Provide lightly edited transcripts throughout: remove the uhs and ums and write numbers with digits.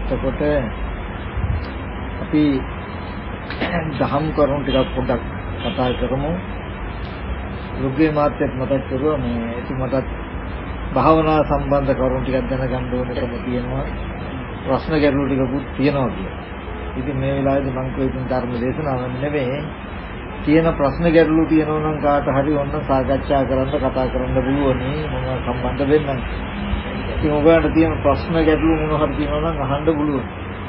එතකොට අපි දහම් කරුණු ටිකක් පොඩ්ඩක් කතා කරමු. රුග්ගේ මාත්‍යත් මතක් කරුවා මේ එතුමටත් භාවනා සම්බන්ධ කරුණු ටිකක් දැනගන්න ඕනකම තියෙනවා. ප්‍රශ්න ගැටළු ටිකකුත් තියෙනවා කියලා. ඉතින් මේ වෙලාවේදී මම කියපු ධර්ම දේශනාවක් නෙමෙයි. තියෙන ප්‍රශ්න ගැටළු තියෙනවා නම් කාට හරි ඔන්න සාකච්ඡා කරන්න කතා කරන්න පුළුවන් මම සම්බන්ධ වෙන්නම්. ඉතින් ඔයාලට තියෙන ප්‍රශ්න ගැටළු මොන හරි තියෙනවා නම් අහන්න පුළුවන්.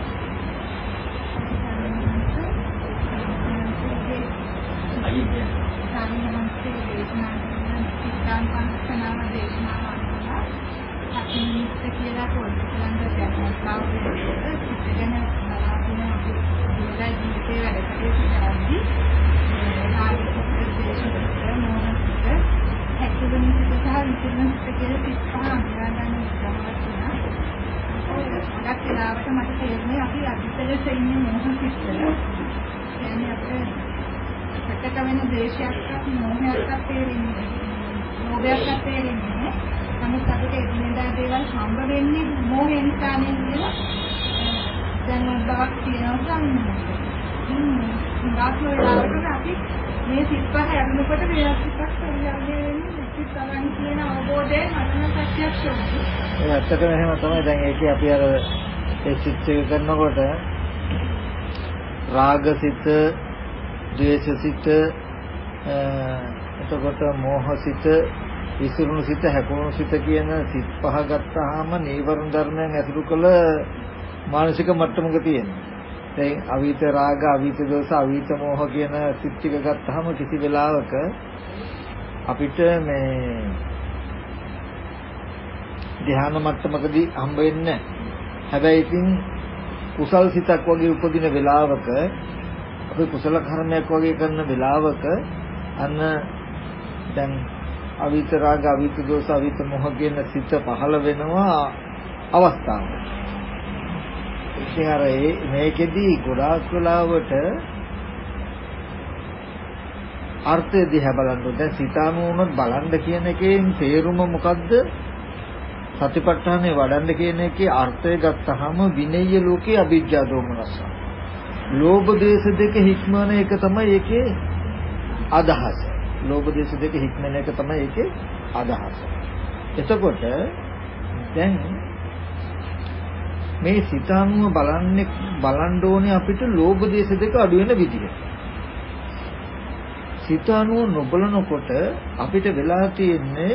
මේ සිත්පහ හැරුණකොට වේසිතක් හරියන්නේ සිත් තමයි කියන අවබෝධයෙන් මනස ප්‍රත්‍යක්ෂ වෙනවා. ඒ ඇත්තටම එහෙම තමයි. දැන් ඒකේ අපි අර ඒ සිත් එක කරනකොට රාගසිත, ද්වේෂසිත, එතකොට මෝහසිත, විසිරුණු සිත, හැකුණු සිත කියන සිත් පහ ගත්තාම නීවරණ ධර්මයන් ඇසුරු කළ මානසික මට්ටමක තියෙනවා. දැන් අවීත රාග, අවීත දෝෂ, අවීත මෝහ කියන සිත් ටික ගත්තාම කිසි වෙලාවක අපිට මේ ධ්‍යාන මට්ටමකදී හම්බ වෙන්නේ නැහැ. හැබැයි ඉතින් කුසල් සිතක් වගේ උපදින වෙලාවක අපි කුසල කර්මයක් වගේ කරන වෙලාවක අන්න දැන් අවීත රාග, අවීත දෝෂ, අවීත මෝහ කියන සිත පහළ වෙනවා අවස්ථාවක. ඉතින් අර මේකෙදී ගොඩාක් වෙලාවට අර්ථය දිහා බලන්න. දැන් සිතානුවම බලන්න කියන එකෙන් තේරුම මොකද්ද? සතිපට්ඨානේ වඩන්න කියන එකේ අර්ථය ගත්තාම විනය්‍ය ලෝකේ අවිජ්ජා දෝමනස. ලෝභ දේශ දෙක හික්මන එක තමයි ඒකේ අදහස. ලෝභ දේශ දෙක හික්මන එක තමයි ඒකේ අදහස. එතකොට දැන් මේ සිතානුව බලන්න ඕනේ අපිට ලෝභ දේශ දෙක අඩු වෙන විදිහට. සිතානුව නොබලනකොට අපිට වෙලා තියෙන්නේ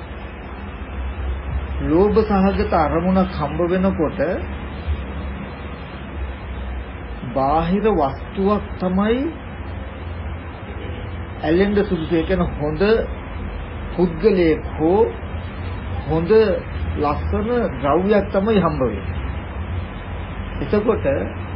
ලෝභ සහගත අරමුණක් හම්බ වෙනකොට බාහිර වස්තුවක් තමයි ඇලෙන්න සුදුසු. ඒ කියන්නේ හොඳ පුද්ගලයෙක් හෝ හොඳ ලස්සන ද්‍රව්‍යයක් තමයි හම්බ වෙන්නේ. එතකොට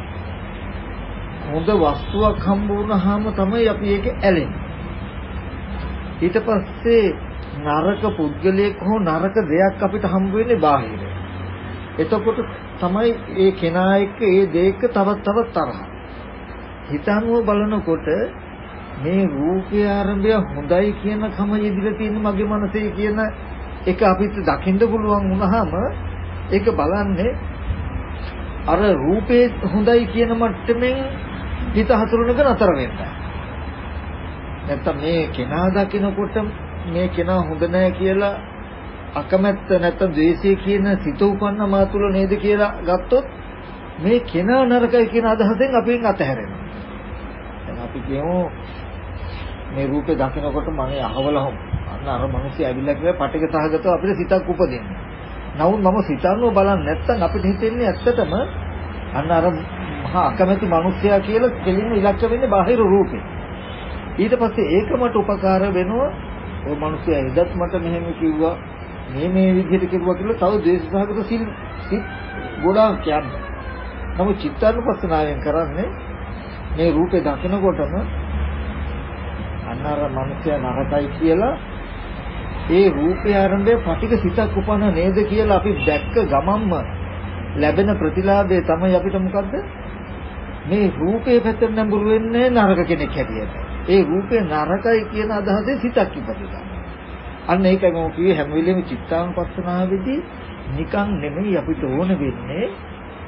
හොඳ වස්තුවක් හම්බ වුණාම තමයි අපි ඒක ඇලෙන්නේ. ඊට පස්සේ නරක පුද්ගලයෙක් හෝ නරක දෙයක් අපිට හම්බ වෙන්නේ බාහිර. එතකොට තමයි ඒ කෙනා එක්ක ඒ දෙයක තවත් තරහ. හිතනුව බලනකොට මේ රූපය ආරම්භය හොඳයි කියන කම ඉදිරිය තියෙන මගේ මනසේ කියන එක අපිට දකින්න පුළුවන් වුණාම ඒක බලන්නේ අර රූපේ හොඳයි කියන මට්ටමින් හිත හසුරනක නතර වෙන්න. නැත්තම් මේ කෙනා දකිනකොට මේ කෙනා හොඳ නැහැ කියලා අකමැත්ත නැත්තම් ද්වේෂය කියන සිත උපන්න මා තුල නේද කියලා ගත්තොත් මේ කෙනා නරකයි කියන අදහසෙන් අපෙන් අතහැරෙනවා. දැන් අපි කියමු මේ රූපේ දකිනකොට මගේ අහවලහම අන්න අර මිනිස්සු ඇවිල්ලා කියලා පටික සහගතව අපිට සිතක් උපදිනවා. නමුත් මම සිතන්නව බලන්නේ නැත්තම් අපිට හිතෙන්නේ ඇත්තටම අන්න අර මහා අකමැති මිනිස්සයා කියලා දෙලින්ම ඉලක්ක වෙන්නේ බාහිර රූපේ. ඊට පස්සේ ඒක මට උපකාර වෙනවා. ඔය මිනිස්සයා එදත් මට මෙහෙම කිව්වා මේ විදිහට කිව්වා කියලා තව ද්වේෂසහගත සිත් ගොඩාක් යනවා. නමුත් චිත්තානුපස්සනාවෙන් කරන්නේ මේ රූපේ දකිනකොටම අන්න අර මිනිස්සයා නරකයි කියලා ඒ රූපය ආරම්භය පටික සිතක් උපන්න නේද කියලා අපි දැක්ක ගමන්ම ලැබෙන ප්‍රතිලාභය තමයි අපිට මොකද්ද? මේ රූපේ පැත්තෙන් නඹුරු වෙන්නේ නරක කෙනෙක් හැටියට. ඒ රූපේ නරකයි කියන අදහසේ සිතක් ඉපදිනවා. අන්න ඒකයි මම කිව්වේ හැම වෙලෙම චිත්තානුපස්සනාවේදී නිකන් නෙමෙයි අපිට ඕන වෙන්නේ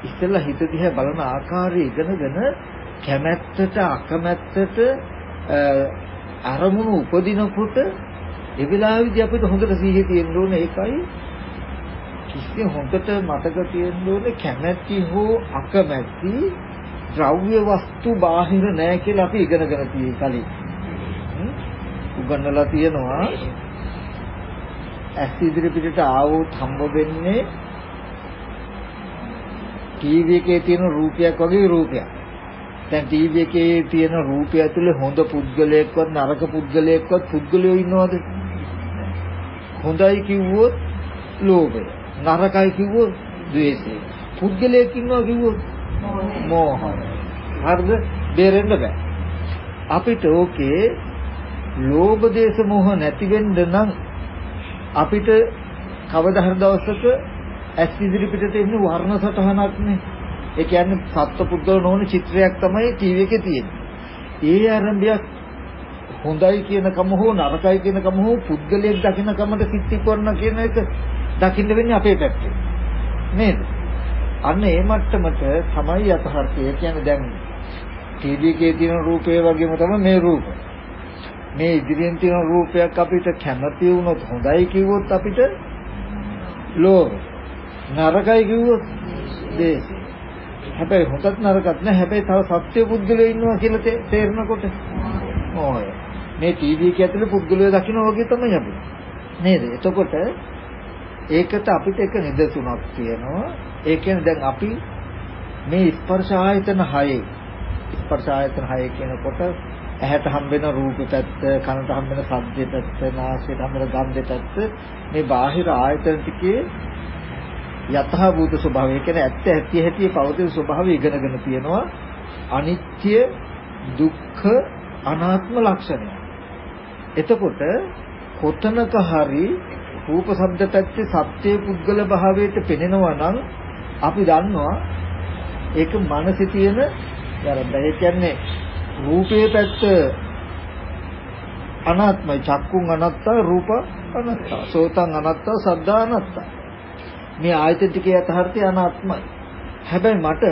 ඉස්සෙල්ලා හිත දිහා බලන ආකාරය ඉගෙනගෙන කැමැත්තට අකමැත්තට අරමුණු උපදිනකොට ඒ වෙලාවේදී අපිට හොඳට සිහිය තියෙන්න ඕනේ. ඒකයි කිසිම හොඳට මතක තියෙන්න ඕනේ කැමැති හෝ අකමැති ද්‍රව්‍ය වස්තු බාහිර නැහැ කියලා අපි ඉගෙනගෙන තියෙයි කලින්. උගන්වලා තියෙනවා ඇස් ඉදිරි පිටට ආවොත් හම්බ වෙන්නේ ටීවී එකේ තියෙන රූපයක් වගේ රූපයක්. දැන් ටීවී එකේ තියෙන රූපය ඇතුලේ හොඳ පුද්ගලයෙක්වත් නරක පුද්ගලයෙක්වත් පුද්ගලයෝ ඉන්නවද? හොඳයි කිව්වොත් ලෝභය, නරකයි කිව්වොත් ද්වේෂය. පුද්ගලයෙක් ඉන්නවා කිව්වොත් මෝහය. හරිද? බේරෙන්න බෑ. අපිට ඕකේ ලෝභ දේශ මොහ නැති වෙන්න නම් අපිට කවදා හරි දවසක ඇස් ඉදිරි පිටට එන්නේ වර්ණ සටහනක් නේ. ඒ කියන්නේ සත්පුද්ගල නොවන චිත්‍රයක් තමයි ටීවී එකේ තියෙන්නේ. ඒ ආරම්භයක් හොඳයි කියන කම හෝ නරකයි කියන කම හෝ පුද්ගලයෙක් දකින්න කමට සිත්තිපොන්න කියන එක දකින්න වෙන්නේ අපේ පැත්තේ. නේද? අන්න ඒ මට්ටමට තමයි යථාර්ථය. ඒ කියන්නේ දැන් ටීවී එකේ තියෙන රූපය වගේම තමයි මේ රූප. මේ ඉදිරියෙන් තියෙන රූපයක් අපිට කැමති වුණොත් හොඳයි කිව්වොත් අපිට ලෝභ. නරකයි කිව්වොත් දේශ. හැබැයි හොඳත් නරකත් නෑ. හැබැයි තව සත්‍ය පුද්ගලයෝ ඉන්නවා කියලා තේරෙනකොට ඕය. මේ ටීවී එක ඇතුලේ පුද්ගලයෝ දකින්න වගේ තමයි අපි. නේද? එතකොට ඒකට අපිට එක නිදසුනක් තියෙනවා. ඒ කියන්නේ දැන් අපි මේ ස්පර්ශ ආයතන 6 ස්පර්ශ ආයතන 6 කියනකොට ඇහැට හම්බෙන රූප පැත්ත, කනට හම්බෙන ශබ්ද පැත්ත, නාසයට හම්බෙන ගන්ධ පැත්ත, මේ බාහිර ආයතන ටිකේ යථාභූත ස්වභාවය කියන්නේ ඇත්ත ඇති පවතින ස්වභාවය ඉගෙනගෙන තියෙනවා. අනිත්‍ය, දුක්ඛ, අනාත්ම ලක්ෂණය. එතකොට කොතනක හරි රූප ශබ්ද පැත්තේ සත්‍ය පුද්ගල භාවයට පෙනෙනවා නම් අපි දන්නවා ඒක මනසේ තියෙන වැරද්ද. ඒ කියන්නේ රූපේ පැත්ත අනාත්මයි. චක්කුන් අනාත්තා, රූප අනාත්තා, සෝතං අනාත්තා, සද්දා අනාත්තා. මේ ආයතන ටිකේ යථාර්ථය අනාත්මයි. හැබැයි මට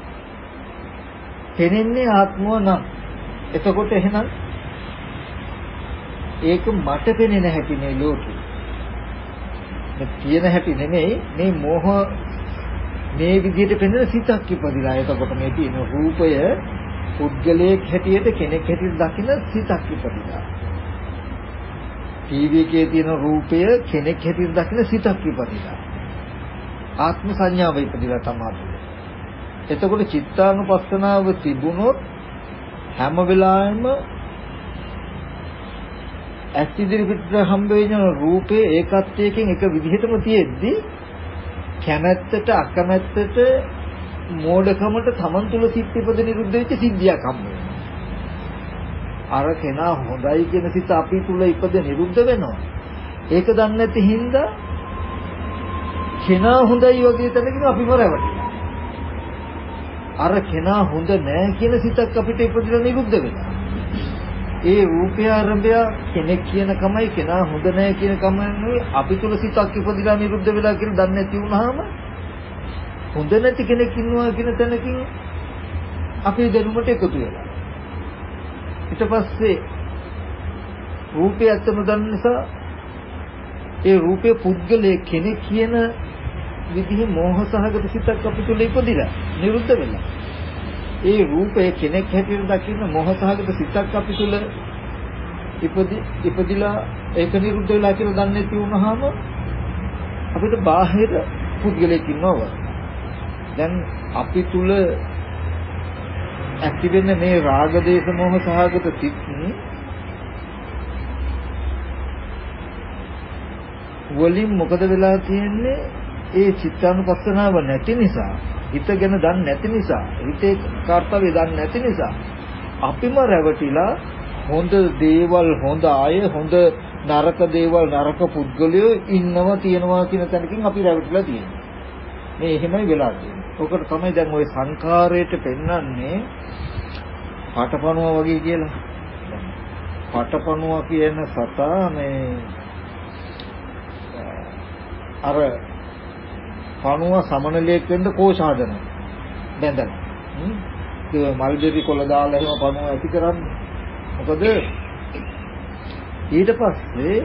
පෙනෙන්නේ ආත්මව නම් එතකොට එහෙනම් ඒක මට පෙනෙන හැටි මේ ලෝකේ. මේ තියෙන හැටි නෙමෙයි මේ මෝහ මේ විදිහට පෙනෙන සිතක් ඉපදිලා. එතකොට මේ තියෙන රූපය පුද්ගලයෙක් හැටියට කෙනෙක් හැටියට දකින සිතක් ඉපදිලා. ටීවී එකේ තියෙන රූපය කෙනෙක් හැටියට දකින සිතක් ඉපදිලා. ආත්ම සංඥාව ඉපදිලා තමයි. එතකොට චිත්තානුපස්සනාව තිබුණොත් හැම වෙලාවෙම ඇස් ඉදිරි පිටට හම්බ වෙන රූපේ ඒකත්වයකින් එක විදිහටම තියෙද්දි කැමැත්තට අකමැත්තට මෝඩකමට තමන් තුල සිත් ඉපද නිරුද්ධ වෙච්ච සිද්ධියක් හම්බ වෙනවා. අර කෙනා හොඳයි කියන සිත අපි තුල ඉපද නිරුද්ධ වෙනවා. ඒක දන්නේ නැති හින්දා කෙනා හොඳයි වගේ තැනකින් අපිම රැවටිලා. අර කෙනා හොඳ නෑ කියන සිතක් අපිට ඉපදලා නිරුද්ධ වෙනවා. ඒ රූපය ආරම්භය කෙනෙක් කියන කමයි කෙනා හොඳ නෑ කියන කමයි අපි තුල සිතක් ඉපදලා නිරුද්ධ වෙලා කියලා දන්නේ නැති වුනහම හොඳ නැති කෙනෙක් ඉන්නවා කියන තැනකින් අපේ දැනුමට එකතු වෙලා. ඊට පස්සේ රූපය ඇත්තම දන්න නිසා ඒ රූපේ පුද්ගලයේ කෙනෙක් කියන විදිහේ මෝහ සහගත සිතක් අපි තුල ඉපදිලා නිරුද්ධ වෙලා. ඒ රූපය කෙනෙක් හැටියට දකින්න මෝහ සහගත සිතක් අපි තුල ඉපදිලා ඒක නිරුද්ධ වෙලා කියලා දන්නේ නැති වුනහම අපිට බාහිර පුද්ගලයෙක් ඉන්නවා. දැන් අපි තුල ඇති වෙන මේ රාග දේශ මොහ සහගත සිත් වලින් මොකද වෙලා තියෙන්නේ? ඒ චිත්තානුපස්සනාව නැති නිසා, හිත ගැන දන්නේ නැති නිසා, හිතේ කාර්යය දන්නේ නැති නිසා අපිම රැවටිලා හොඳ දේවල් හොඳ අය, හොඳ නරක දේවල් නරක පුද්ගලයෝ ඉන්නවා තියනවා කියන තැනකින් අපි රැවටිලා තියෙනවා. මේ එහෙමයි වෙලා තියෙන්නේ. ඔකට තමයි දැන් ওই සංඛාරයට පෙන්වන්නේ පටපණුවා වගේ කියලා. පටපණුවා කියන සතා මේ අර පණුවා සමනලයක් වෙන්න කෝෂ හදනවා. බැඳලා. ඒ මල්බෙරි කොළ දාලා එහෙම පණුව ඇති කරන්නේ. මොකද ඊට පස්සේ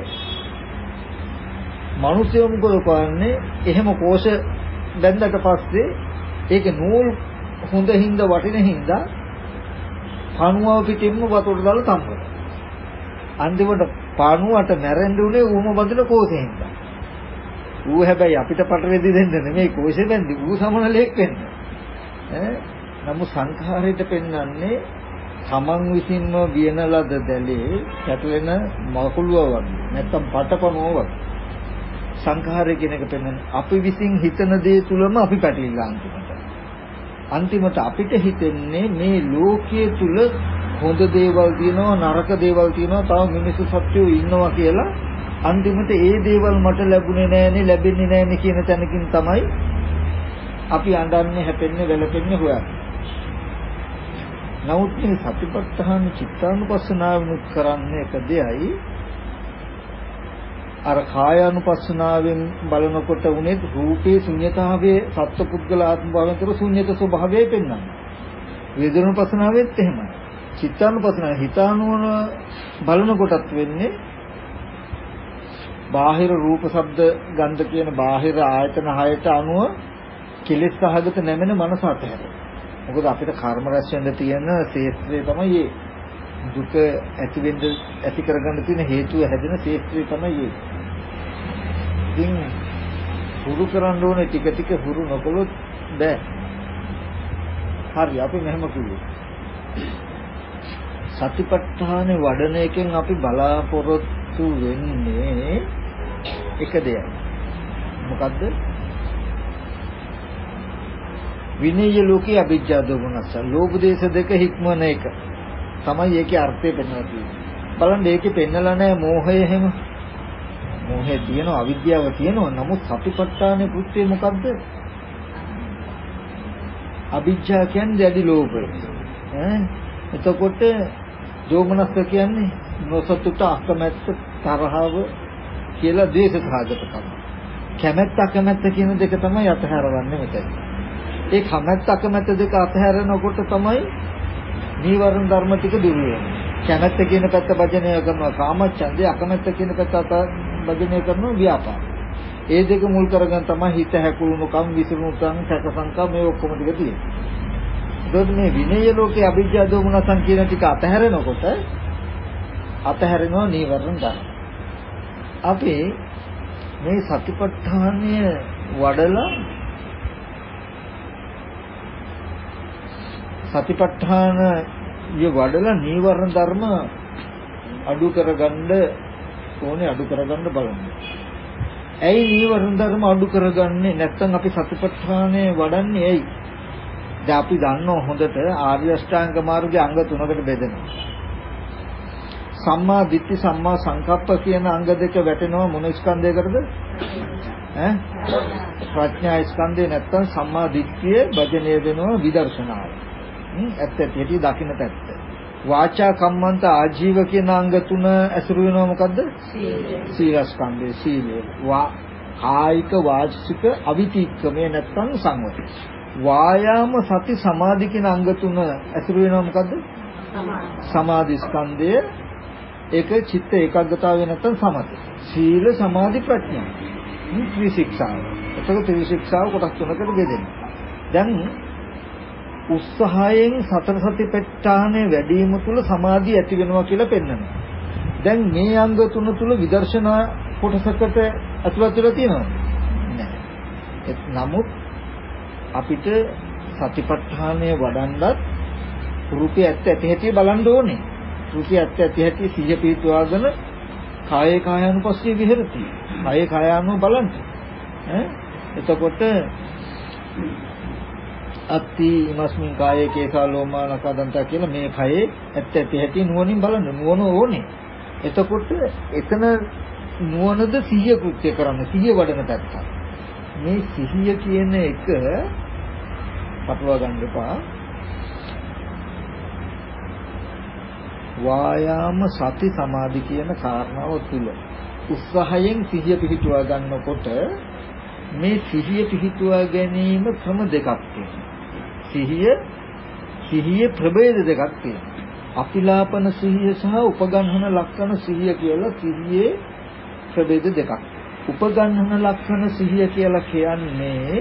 මිනිස්සු මොකද කරන්නේ? එහෙම කෝෂ බැඳලා පස්සේ ඒක නූල් හොඳ හින්දා වටින හින්දා පණුව පිටින්ම වතුරට දාලා තම්බන. අන්තිමට පණුවට මැරෙන්න උනේ ඌම බඳින කෝෂෙන් හින්දා. ඌ හැබැයි අපිට පටරෙදි දෙන්න නෙමෙයි කෝෂෙ බැඳි ඌ සමනලෙක් වෙන්න. නමුත් සංඛාරයට පෙන්වන්නේ තමන් විසින්ම වියන ලද දැලේ පැටලෙන මකුළුව වගේ නැත්තම් පටපණුව වගේ. සංඛාරය කියන එක පෙන්වන්නේ අපි විසින් හිතන දේ තුලම අපි පැටලිලා අන්තිමට අපිට හිතෙන්නේ මේ ලෝකයේ තුල හොඳ දේවල් තියෙනවා නරක දේවල් තියෙනවා තව මිනිස්සු සත්‍යෝ ඉන්නවා කියලා අන්තිමට ඒ දේවල් මට ලැබුණේ නැහැනේ ලැබෙන්නේ නැහැනේ කියන තැනකින් තමයි අපි අඬන්නේ හැපෙන්නේ වැළපෙන්නේ හොයන්නේ. නමුත් මේ සතිපට්ඨාන චිත්තානුපස්සනාවනුත් කරන්නේ එක දෙයයි අර කායානුපස්සනාවෙන් බලනකොට උනේ රූපේ ශුන්‍යතාවයේ සත්පුද්ගල ආත්ම භාවයෙන් තොර ශුන්‍යත ස්වභාවය පෙන්වනවා. වේදනානුපස්සනාවෙත් එහෙමයි. චිත්තානුපස්සනාව හිතානුවන බලනකොටත් වෙන්නේ බාහිර රූප ශබ්ද ගන්ධ කියන බාහිර ආයතන හයට අනුව කෙලෙස් සහගත නැමෙන මනස අතහැර. මොකද අපිට කර්ම රැස් වෙන්න තියෙන ශේත්‍රය තමයි දුක ඇති කරගන්න තියෙන හේතුව හැදෙන ශේත්‍රය තමයි ඉතින් හුරු කරන්න ඕනේ ටික ටික හුරු නොකළොත් බෑ. හරි අපි මෙහෙම කිව්වේ. සතිපට්ඨානේ වඩන එකෙන් අපි බලාපොරොත්තු වෙන්නේ එක දෙයක්. මොකද්ද? විනය ලෝකේ අවිජ්ජා දෝමනස ලෝභ දේශ දෙක හික්මන එක තමයි ඒකේ අර්ථය පෙන්වලා තියෙන්නේ. බලන්න ඒකේ පෙන්නලා නැහැ මෝහය එහෙම. මෝහය තියෙනවා අවිද්‍යාව තියෙනවා. නමුත් සතිපට්ඨානේ කෘත්‍යය මොකද්ද? අවිජ්ජා කියන්නේ දැඩි ලෝභය. එතකොට දෝමනස කියන්නේ නොසතුට අකමැත්ත තරහව කියලා ද්වේෂ සහගතකම. කැමැත්ත අකමැත්ත කියන දෙක තමයි අතහැරවන්නේ මෙතන. ඒ කැමැත්ත අකමැත්ත දෙක අතහැරනකොට තමයි නීවරණ ධර්ම ටික දුර වෙන්නේ. කැමැත්ත කියන පැත්ත භජනය කරනවා කාමච්ඡන්දේ අකමැත්ත කියන පැත්ත භජනය කරනවා ව්‍යාපාද. ඒ දෙක මුල් කරගෙන තමයි හිත හැකුළුණු කම් විසිරුණු කම් සැක සංකම් මේ ඔක්කොම ටික තියෙන්නේ. ඒකත් මේ විනය ලෝකේ අවිජ්ජා දෝමනසං කියන ටික අතහැරෙනකොට අතහැරෙනවා නීවරණ ධර්ම. අපි මේ සතිපට්ඨානය වඩලා සතිපට්ඨාන වඩලා නීවරණ ධර්ම අඩු කරගන්න ඕනේ අඩු කරගන්න බලන්න. ඇයි නීවරණ ධර්ම අඩු කරගන්නේ නැත්නම් අපි සතිපට්ඨානය වඩන්නේ ඇයි? දැන් අපි දන්නවා හොඳට ආර්ය අෂ්ටාංග මාර්ගයේ අංග 3කට බෙදෙනවා. සම්මා දිට්ඨි සම්මා සංකප්ප කියන අංග දෙක වැටෙනවා මොන ස්කන්ධයකටද? ප්‍රඥා ස්කන්ධය නැත්නම් සම්මා දිට්ඨිය භජනය වෙනවා විදර්ශනාව. ඇත්ත ඇටි දකින්න පැත්ත. වාචා කම්මන්ත ආජීව කියන අංග 3 ඇසුරු වෙනවා මොකද්ද? සීල ස්කන්ධය සීලය. කායික වාචික අවිතික්කමේ නැත්නම් සංවරය. වායාම සති සමාධි කියන අංග 3 ඇසුරු වෙනවා මොකද්ද? සමාධි ස්කන්ධය. ඒක චිත්ත ඒකාග්‍රතාවය නැත්නම් සමථය. සීල සමාධි ප්‍රඥා. ත්‍රිශික්ෂාව. එතකොට ත්‍රිශික්ෂාව කොටස් 3කට බෙදෙනවා. දැන් උත්සාහයෙන් සතර සතිපට්ඨානය වැඩි වීම තුළ සමාධිය ඇති වෙනවා කියලා පෙන්වනවා. දැන් මේ අංග 3 තුල විදර්ශනා කොටසකට ඇතුළත් වෙලා තියෙනවද? නැහැ. නමුත් අපිට සතිපට්ඨානය වඩන්නත් රූපය ඇත්ත ඇති හැටි බලන්න ඕනේ. රූපය ඇත්ත ඇති හැටි සිහිය පිටවාගෙන කායේ කායानुපස්සී විහෙරති. කායේ කායානුව බලන්න. එතකොට අත්ති ඉමස්මින් කායේ කේසා ලෝමා නකදන්තා කියලා මේ කයේ ඇත්ත ඇති හැටි නුවණින් බලන්න නුවණ ඕනේ. එතකොට එතන නුවණද සිහිය කෘත්‍ය කරන්න සිහිය වඩන පැත්ත. මේ සිහිය කියන එක පටලවා ගන්න එපා. වායාම සති සමාධි කියන කාරණාව තුල උත්සාහයෙන් සිහිය පිහිටුවා ගන්නකොට මේ සිහිය පිහිටුවා ගැනීම ක්‍රම දෙකක් තියෙනවා. සිහියේ ප්‍රභේද දෙකක් තියෙනවා. අපිලාපන සිහිය සහ උපගන්හන ලක්ෂණ සිහිය කියලා සිහියේ ප්‍රභේද දෙකක්. උපගන්හන ලක්ෂණ සිහිය කියලා කියන්නේ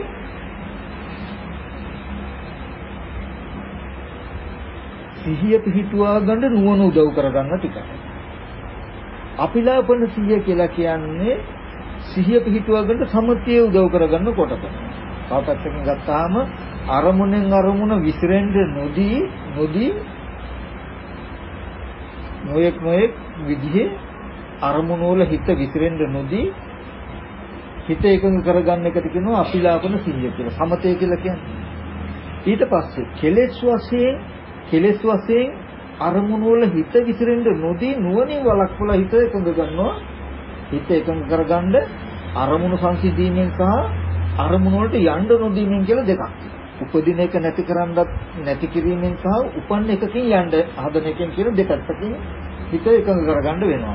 සිහිය පිහිටුවා ගන්න නුවණ උදව් කරගන්න ටිකක්. අපිලාපන සිහිය කියලා කියන්නේ සිහිය පිහිටුවා ගන්න සමතිය උදව් කරගන්න කොටක. තව පැත්තකින් ගත්තාම අරමුණෙන් අරමුණ විසිරෙන්න නොදී නොයෙක් විදිහේ අරමුණ වල හිත විසිරෙන්න නොදී හිත එකඟ කරගන්න එකට කියනවා අපිලාපන සිහිය කියලා. සමතය කියලා කියන්නේ. ඊට පස්සේ කෙලෙස් වශයෙන් අරමුණ වල හිත විසිරෙන්න නොදී නුවණින් වළක්වලා හිත එකඟ කරනවා. හිත එකඟ කරගන්න අරමුණු සංසිඳීමෙන් සහ අරමුණ වලට යන්න නොදීමෙන් කියලා දෙකක්. උපදින එක නැති කිරීමෙන් සහ උපන්න එකකින් යන්න හදන එකෙන් කියලා දෙපැත්තකින් හිත එකඟ කරගන්න වෙනවා.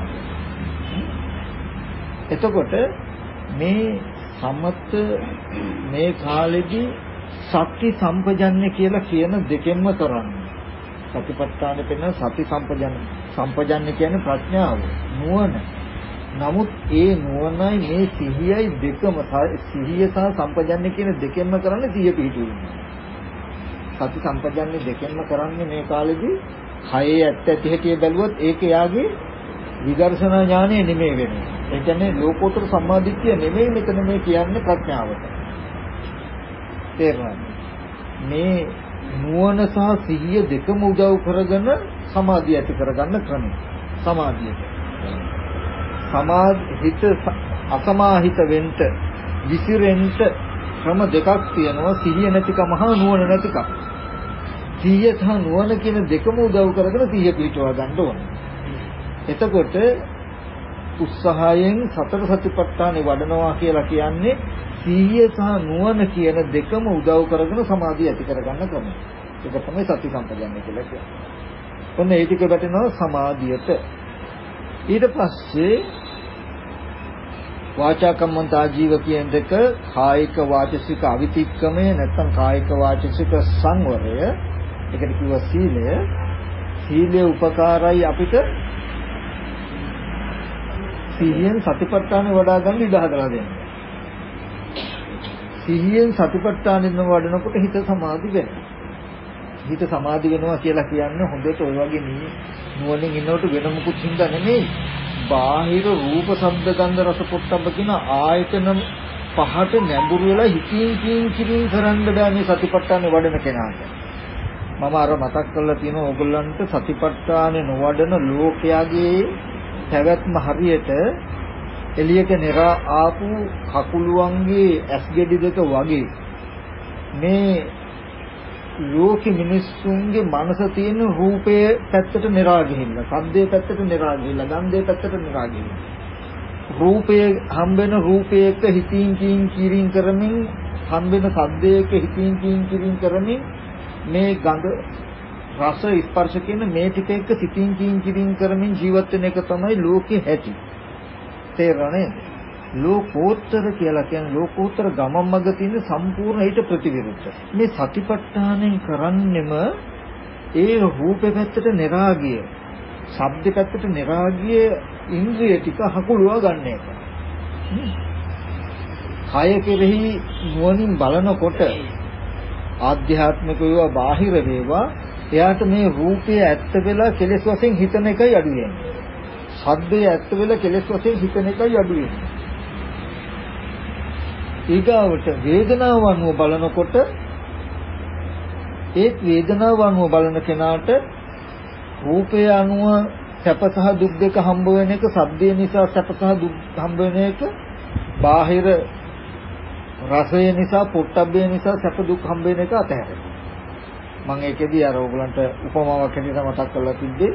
එතකොට මේ සමත මේ කාලෙදී සති සම්පජන්‍ය කියලා කියන දෙකෙන්ම කරන්නේ. සතිපට්ඨාන පෙන්න සති සම්පජන්‍ය කියන්නේ ප්‍රඥාව නුවණ. නමුත් ඒ නුවණයි මේ සිහියයි දෙකම සිහිය සහ සම්පජන්‍ය කියන දෙකෙන්ම කරන්නේ සිහිය පිහිටුවීම. සති සම්පජන්‍ය දෙකෙන්ම කරන්නේ මේ කාලෙදී කයේ ඇත්ත ඇති හැටි බැලුවොත් ඒක යාගේ විදර්ශනා ඥානය නෙමෙයි වෙන්නේ. ඒ කියන්නේ ලෝකෝත්තර සම්මාදිට්ඨිය නෙමෙයි මෙතන මේ කියන්නේ ප්‍රඥාවට. තේරුණාද? මේ නුවණ සහ සිහිය දෙකම උදව් කරගෙන සමාධිය ඇති කරගන්න ක්‍රමය. සමාධියට. හිත අසමාහිත වෙන්න විසිරෙන්න ක්‍රම දෙකක් තියෙනවා. සිහිය නැතිකම හා නුවණ නැතිකම. සිහිය සහ නුවණ කියන දෙකම උදව් කරගෙන සිහිය පිටව ගන්න ඕනේ. එතකොට උත්සාහයෙන් සතර සතිපට්ඨානෙ වඩනවා කියලා කියන්නේ සිහිය සහ නුවණ කියන දෙකම උදව් කරගෙන සමාධිය ඇති කරගන්න ක්‍රමය. ඒක තමයි සති සම්පජන්‍ය කියලා කියන්නේ. ඔන්න ඒ ටික වැටෙනවා සමාධියට. ඊට පස්සේ වාචා කම්මන්ත ආජීව කියන දෙක කායික වාචසික අවිතික්කමය නැත්නම් කායික වාචසික සංවරය. ඒකට කිව්වා සීලය. සීලය උපකාරයි අපිට සිහියෙන් සතිපට්ඨානෙ වඩා ගන්න ඉඩ හදලා දෙනවා. සිහියෙන් සතිපට්ඨානෙ වඩනකොට හිත සමාධි වෙනවා. හිත සමාධි වෙනවා කියලා කියන්නේ හොඳට ඔය වගේ නුවණින් ඉන්නකොට වෙන මුකුත් හින්දා නෙමෙයි. බාහිර රූප, ශබ්ද, ගන්ධ, රස, පොට්ටබ්බ කියන ආයතන පහට නැඹුරු වෙලා හිතින් කිරින් කරන්න බෑ මේ සතිපට්ඨානෙ වඩන කෙනාට. මම අර මතක් කරලා තියෙනවා ඕගොල්ලන්ට සතිපට්ඨානෙ නොවඩන ලෝකයාගේ පැවැත්ම හරියට එළියට නෙරා ආපු කකුලුවන්ගේ ඇස් ගෙඩි දෙක වගේ මේ ලෝකෙ මිනිස්සුන්ගේ මනස තියෙන රූපයේ පැත්තට නෙරා ගිහිල්ලා, ශබ්දයේ පැත්තට නෙරා ගිහිල්ලා, ගන්ධයේ පැත්තට නෙරා ගිහිල්ලා. රූපයේ හම්බෙන රූපයක හිතින් කිරින් කරමින්, හම්බෙන ශබ්දයක හිතින් කිරින් කරමින් මේ ගඳ රස ස්පර්ශ කියන මේ ටික එක්ක සිතින් කිරින් කරමින් ජීවත් වෙන එක තමයි ලෝකේ ඇති. තේරෙන්නේ? ලෝකෝත්තර කියලා කියන්නේ ලෝකෝත්තර ගමන් මඟ තියෙන සම්පූර්ණ ඊට ප්‍රතිවිරුද්ධ. මේ සතිපට්ඨානෙන් කරන්නෙම ඒ රූපේ පැත්තට නෙරාගිය, ශබ්ද පැත්තට නෙරාගිය ඉන්ද්‍රිය ටික හකුලුවා ගන්න එක. කය කෙරෙහි නුවණින් බලනකොට ආධ්‍යාත්මික වේවා බාහිර වේවා එයාට මේ රූපය ඇත්ත වෙලා කෙලෙස් වශයෙන් හිතන එකයි අඩු වෙන්නේ. ශබ්දය ඇත්ත වෙලා කෙලෙස් වශයෙන් හිතන එකයි අඩු වෙන්නේ. ඊගාවට වේදනාව අනුව බලනකොට ඒ වේදනාව අනුව බලන කෙනාට රූපය අනුව සැප සහ දුක් දෙක හම්බ වෙන එක, ශබ්දය නිසා සැප සහ දුක් හම්බ වෙන එක, බාහිර රසය නිසා, පොට්ටබ්බය නිසා සැප දුක් හම්බ වෙන එක අතහැරෙනවා. මම ඒකෙදී අර ඕගලන්ට උපමාවක් හැටියට මතක් කරලා තිබ්බේ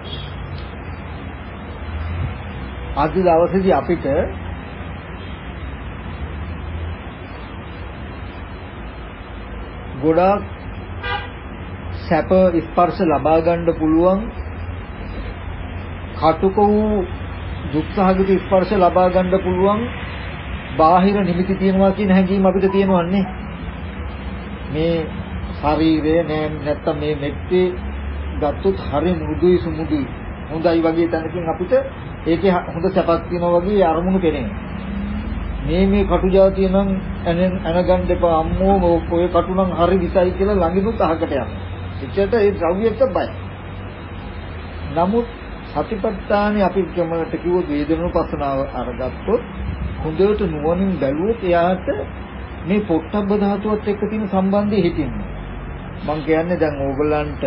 අද දවසේදී අපිට ගොඩාක් සැප ස්පර්ශ ලබා ගන්න පුළුවන් කටුක වූ දුක්ඛාගත ස්පර්ශ ලබා ගන්න පුළුවන් බාහිර නිමිති තියෙනවා කියන හැඟීම අපිට තියෙනවන්නේ මේ ශරීරය නෑ නැත්තම් මේ මෙත්තේ ගත්තොත් හරි මෘදුයි සුමුදුයි හොඳයි වගේ තැනකින් අපිට ඒකේ හොඳ සැපක් තියෙනවා වගේ අරමුණු පෙනෙනවා. මේ කටු જાතිය නම් අනගන්න එපා අම්මෝ ඔය කටු නම් හරි විසයි කියලා ළඟිනුත් අහකට යනවා. එච්චරට ඒ ද්‍රව්‍යයට බයයි. නමුත් සතිපට්ඨානේ අපි කමකට කිව්ව වේදනුපස්සනාව අරගත්තොත් හොඳට නුවණින් බැලුවොත් එයාට මේ පොට්ටබ්බ ධාතුවත් එක්ක තියෙන සම්බන්ධය හිතින්නේ. මම කියන්නේ දැන් ඕගොල්ලන්ට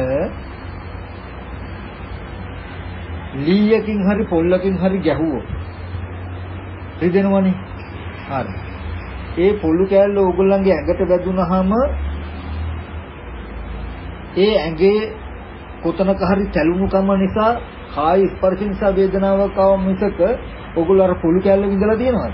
ලීයකින් හරි පොල්ලකින් හරි ගැහුවොත් රිදෙනවනේ. හරි. ඒ පොල්ලු කෑල්ල ඕගොල්ලන්ගේ ඇඟට වැදුනහම ඒ ඇඟේ කොතනක හරි තැලුණුකම නිසා කාය ස්පර්ශ නිසා වේදනාවක් ආව මිසක ඕගොල්ලෝ අර පොල්ලු කෑල්ල විඳලා තියෙනවද?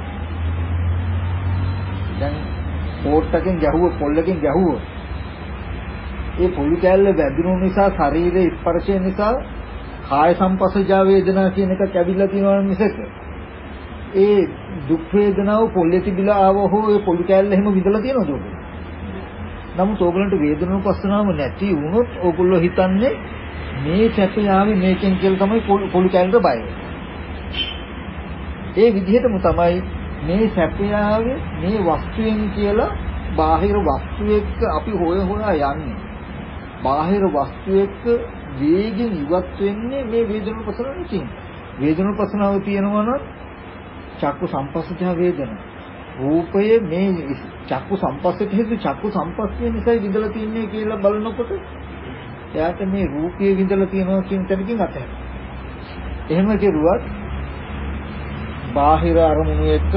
දැන් පොට්ටකින් ගැහුව පොල්ලකින් ගැහුව ඒ පොල්ලු කෑල්ල වැදුණු නිසා ශරීරයේ ස්පර්ශය නිසා කාය සංපස්සජා වේදනා කියන එකක් ඇවිල්ලා තියෙනවා මිසක ඒ දුක් වේදනාව පොල්ලේ තිබිලා ආව හෝ ඒ පොල්ලු කෑල්ල එහෙම විඳලා තියෙනවද ඕගොල්ලෝ? නමුත් ඕගොල්ලන්ට වේදනානුපස්සනාව නැති වුණොත් ඕගොල්ලෝ හිතන්නේ මේ සැපේ ආවේ මේකෙන් කියලා තමයි පොළු කැලේට බය. ඒ විදිහටම තමයි මේ සැපේ ආවේ මේ වස්තුවෙන් කියලා බාහිර වස්තු එක්ක අපි හොයා යන්නේ. බාහිර වස්තු එක්ක වේගෙන් ඉවත් වෙන්නේ මේ වේදනානුපස්සනාව තියෙන. වේදනානුපස්සනාව තියෙනවා නම් චක්කු සංපස්සජ වේදනා. රූපය මේ චක්කු සංපස්සට හේතු චක්කු සංපස්සේ නිසායි විඳලා තියන්නේ කියලා බලනකොට එයාට මේ රූපයේ විඳලා තියෙනවා කියන තැනකින් අතහැරෙනවා. එහෙම කෙරුවත් බාහිර අරමුණු එක්ක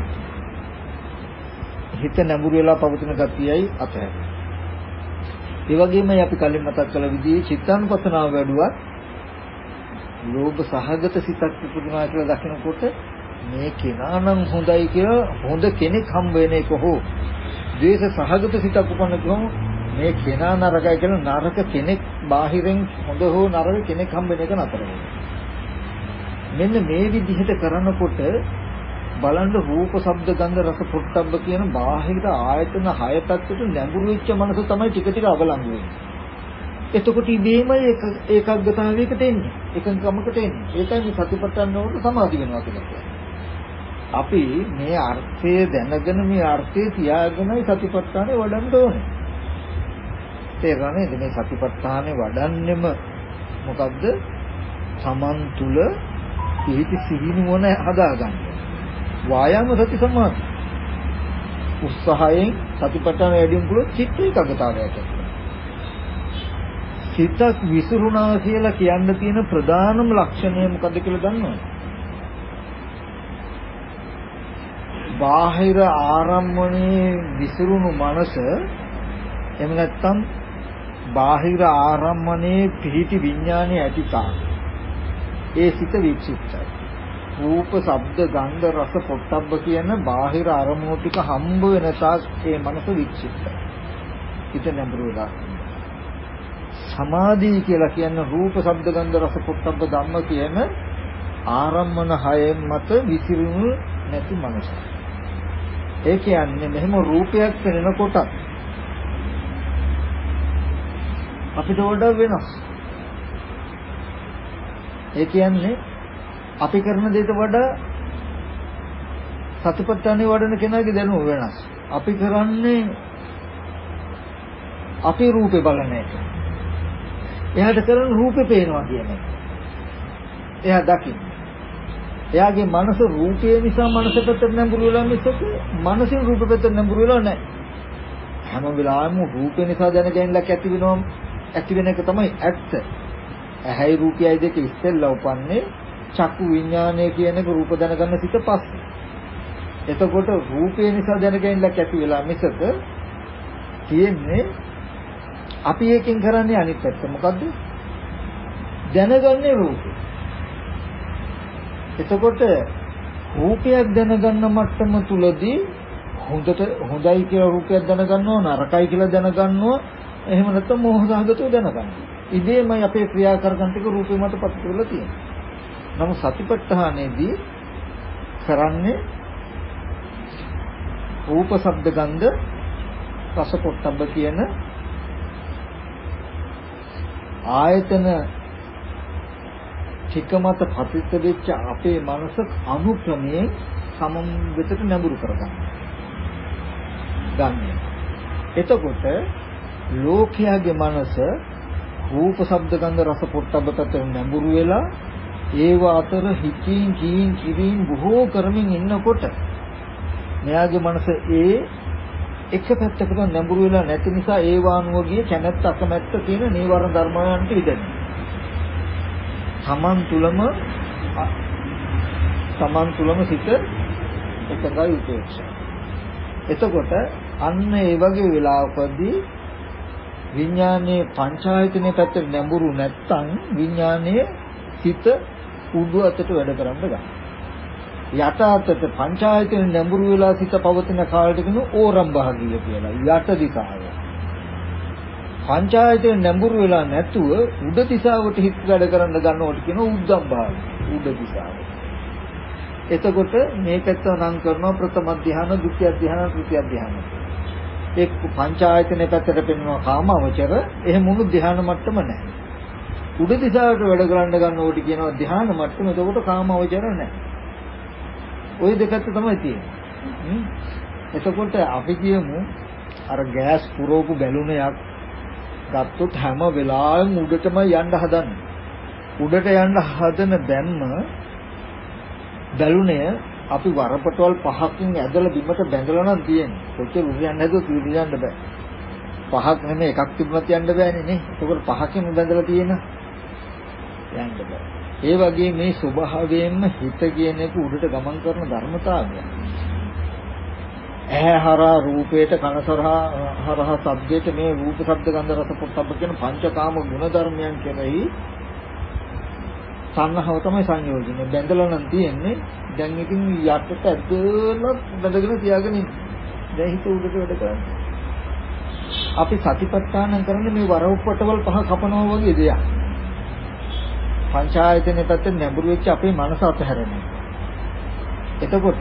හිත නැඹුරු වෙලා පවතින ගතියයි අතහැරෙනවා. ඒ වගේමයි අපි කලින් මතක් කළ විදිහේ චිත්තානුපස්සනාව වැඩුවත් ලෝභ සහගත සිතක් උපදිනවා කියලා දකිනකොට මේ කෙනා නම් හොඳයි කියලා හොඳ කෙනෙක් හම්බ වෙන එක හෝ ද්වේෂ සහගත සිතක් උපන්න ගමන් මේ කෙනා නරකයි කියලා නරක කෙනෙක් බාහිරෙන් හොඳ හෝ නරක කෙනෙක් හම්බ වෙන එක නතර වෙනවා. මෙන්න මේ විදිහට කරනකොට බලන්න රූප ශබ්ද ගන්ධ රස පොට්ටබ්බ කියන බාහිර ආයතන 6 පැත්තට නැඹුරු වෙච්ච මනස තමයි ටික ටික අවලංගු වෙන්නේ. එතකොට ඉබේමයි ඒකග්ගතාවයකට එන්නේ. එකඟකමකට එන්නේ. ඒකයි මේ සතිපට්ඨාන වලට සමාධි වෙනවා කියන්නේ. අපි මේ අර්ථය දැනගෙන මේ අර්ථය තියාගෙනයි සතිපට්ඨානේ වඩන්න ඕනේ. තේරෙනවද? මේ සතිපට්ඨානේ වඩන්නෙම මොකද්ද? සමන් තුල පිහිටි සිහිනුවන හදාගන්න. වායාම සති සමාධි. උත්සාහයෙන් සතිපට්ඨාන වැඩිම පුළුවන් චිත්ත ඒකාග්‍රතාවයට. සිතක් විසිරුණා කියලා කියන්න තියෙන ප්‍රධානම ලක්ෂණය මොකද්ද කියලා දන්නවද? බාහිර ආරම්මණයේ විසිරුණු මනස එහෙම නැත්නම් බාහිර ආරම්මණයේ පිහිටි විඥානයේ ඇතිකා ඒ සිත වික්ෂිප්තයි. රූප, ශබ්ද, ගන්ධ, රස, පොට්ටබ්බ කියන බාහිර අරමුණු ටික හම්බ වෙන තාක් ඒ මනස වික්ෂිප්තයි. හිත නැඹුරු වෙලා. සමාධිය කියලා කියන්නේ රූප, ශබ්ද, ගන්ධ, රස, පොට්ටබ්බ ධම්ම කියන ආරම්මන හයෙන් මත විසිරුණු නැති මනස. ඒ කියන්නේ මෙහෙම රූපයක් පෙනෙනකොට අපිට වඩා වෙනස්. ඒ කියන්නේ අපි කරන දේට වඩා සතිපට්ඨානේ වඩන කෙනාගේ දැනුම වෙනස්. අපි කරන්නේ අපේ රූපේ බලන එක. එයාට කරන රූපේ පේනවා කියන එක. එයා දකින්නේ. එයාගේ මනස රූපය නිසා මනස පැත්තට නැඹුරු වෙලා මිසක මනසින් රූප පැත්තට නැඹුරු වෙලා නැහැ. හැම වෙලාවෙම රූපේ නිසා දැනගැනීමක් ඇති වෙන එක තමයි ඇත්ත. ඇහැයි රූපයයි දෙක ඉස්සෙල්ලා උපන්නේ චක්කු විඥානය කියන එක රූප දැනගන්න සිට පස්සේ. එතකොට රූපය නිසා දැනගැනීමක් ඇති වෙලා මිසක තියෙන්නේ අපි එකෙන් කරන්නේ අනිත් පැත්ත. මොකද්ද? දැනගන්නේ රූපය. එතකොට රූපයක් දැනගන්න මට්ටම තුලදී හොඳයි කියලා රූපයක් දැනගන්නවා නරකයි කියලා දැනගන්නවා එහෙම නැත්නම් මෝහසහගතව දැනගන්නවා. ඉබේමයි අපේ ක්‍රියාකාරකම් ටික රූපේ මත පත් කරලා තියෙන්නේ. නමුත් සතිපට්ඨානයේදී කරන්නේ රූප ශබ්ද ගන්ධ රස පොට්ටබ්බ කියන ආයතන ටික මත පතිත වෙච්ච අපේ මනස අනුක්‍රමයෙන් සමම් වෙතට නැඹුරු කරගන්න. එතකොට ලෝකයාගේ මනස රූප ශබ්ද ගන්ධ රස පොට්ටබ්බතට නැඹුරු වෙලා ඒව අතර හිතින් කීන් කිරින් බොහෝ කරමින් ඉන්නකොට මෙයාගේ මනස එක පැත්තකට නැඹුරු වෙලා නැති නිසා ඒ වානුවගේ කැමැත්ත අකමැත්ත කියන නීවරණ ධර්මයන්ට විදෙනවා. තමන් තුලම සිත එකඟයි උපේක්ෂා. එතකොට අන්න ඒ වගේ වෙලාවකදී විඥානයේ පංචායතනයේ පැත්තට නැඹුරු නැත්තම් විඥානයේ සිත උඩු අතට වැඩ කරන්න ගන්නවා. යට අතට පංචායතන නැඹුරු වෙලා සිත පවතින කාලයට කියන ඕරම් භාගිය කියලා. යට දිශාව. පංචායතන නැඹුරු වෙලා නැතුව උඩ දිශාවට හිත වැඩ කරන්න ගන්නවට කියන උද්දම් භාගිය. උඩ දිශාව. එතකොට මේකත් නම් කරනවා ප්‍රථම ධ්‍යාන, ဒုတိ ය ධ්‍යාන, තෘතිය ධ්‍යාන. එක් පංචායතනයේ පැත්තට පෙන්වනවා කාමවචර. එහෙම මුළු ධ්‍යාන මට්ටම නැහැ. උඩ දිශාවට වැඩ කරන්න ගන්නවට කියනවා ධ්‍යාන මට්ටම. එතකොට කාමවචර නැහැ. ওই දෙකත් තමයි තියෙන්නේ. එතකොට අපි කියමු අර ගෑස් පුරවපු බැලුනයක් ගත්තොත් හැම වෙලාවෙම උඩටම යන්න හදන්නේ. උඩට යන්න හදන බැම්ම බැලුනය අපි වරපටවල් 5කින් ඇදලා බිමට බැඳලා නම් තියෙන්නේ. කොච්චර උරියන්න හැදුවත් උරියන්න බෑ. 5ක් නෙමෙයි එකක් තිබුණත් යන්න බෑනේ නේ. ඒකෝර 5කින් බැඳලා තියෙන යන්න බෑ. ඒ වගේ මේ ස්වභාවයෙන්ම හිත කියන එක උඩට ගමන් කරන ධර්මතාවය. ඇහැ හරහා රූපයට, කන හරහා ශබ්දයට මේ රූප ශබ්ද ගන්ධ රස පොට්ටබ්බ කියන පංචකාම ගුණ ධර්මයන් කෙරෙහි සංහව තමයි සංයෝජනේ. බැඳලා නම් තියෙන්නේ. දැන් ඉතින් යටට ඇදලා බැඳගෙන තියාගෙන ඉන්නේ. දැන් හිත උඩට වැඩ කරන්නේ. අපි සතිපට්ඨාන කරන්නේ මේ වරවපටවල් 5 කපනවා වගේ දෙයක්. පංචායතනෙ පැත්තේ නැඹුරු වෙච්ච අපේ මනස අතහැරෙනවා. එතකොට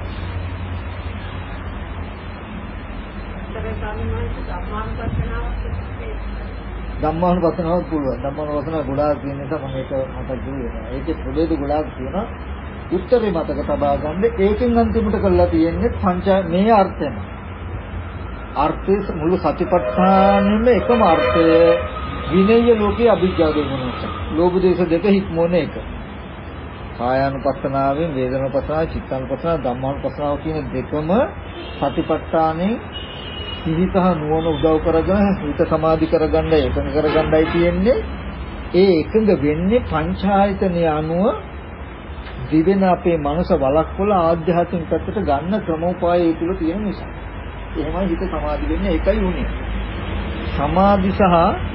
ධම්මානුපස්සනාවක් පුළුවන්. ධම්මානුපස්සනාව ගොඩාක් තියෙන නිසා මම ඒක මතක් කරුවේ. ඒකේ ප්‍රභේද ගොඩාක් තියෙනවා. උත්තරේ මතක තබා ගන්න. ඒකෙන් අන්තිමට කරලා තියෙන්නේ මේ අර්ථයම. අර්ථයේ මුළු සතිපට්ඨානෙම එකම අර්ථය විනය ලෝකේ අභිජ්ජා දෙමුණක්. ලෝභ දේශ දෙක හික්මෝන එක. කායානුපස්සනාවෙන් වේදනානුපස්සනාව, චිත්තානුපස්සනාව, ධම්මානුපස්සනාව කියන දෙකම සතිපට්ඨානේ සිහිතහ නුවණ උදව් කරගෙන හිත සමාධි කරගන්න එකඟ කරගන්නයි තියෙන්නේ. ඒ එකඟ වෙන්නේ පංචායතනය අනුව දිවෙන අපේ මනස වලක්වල ආධ්‍යාත්මික පැත්තට ගන්න ක්‍රමෝපාය ඒ තුල තියෙන නිසා. එහෙමයි හිත සමාධි වෙන්නේ. ඒකයි උනේ. සමාධි සහ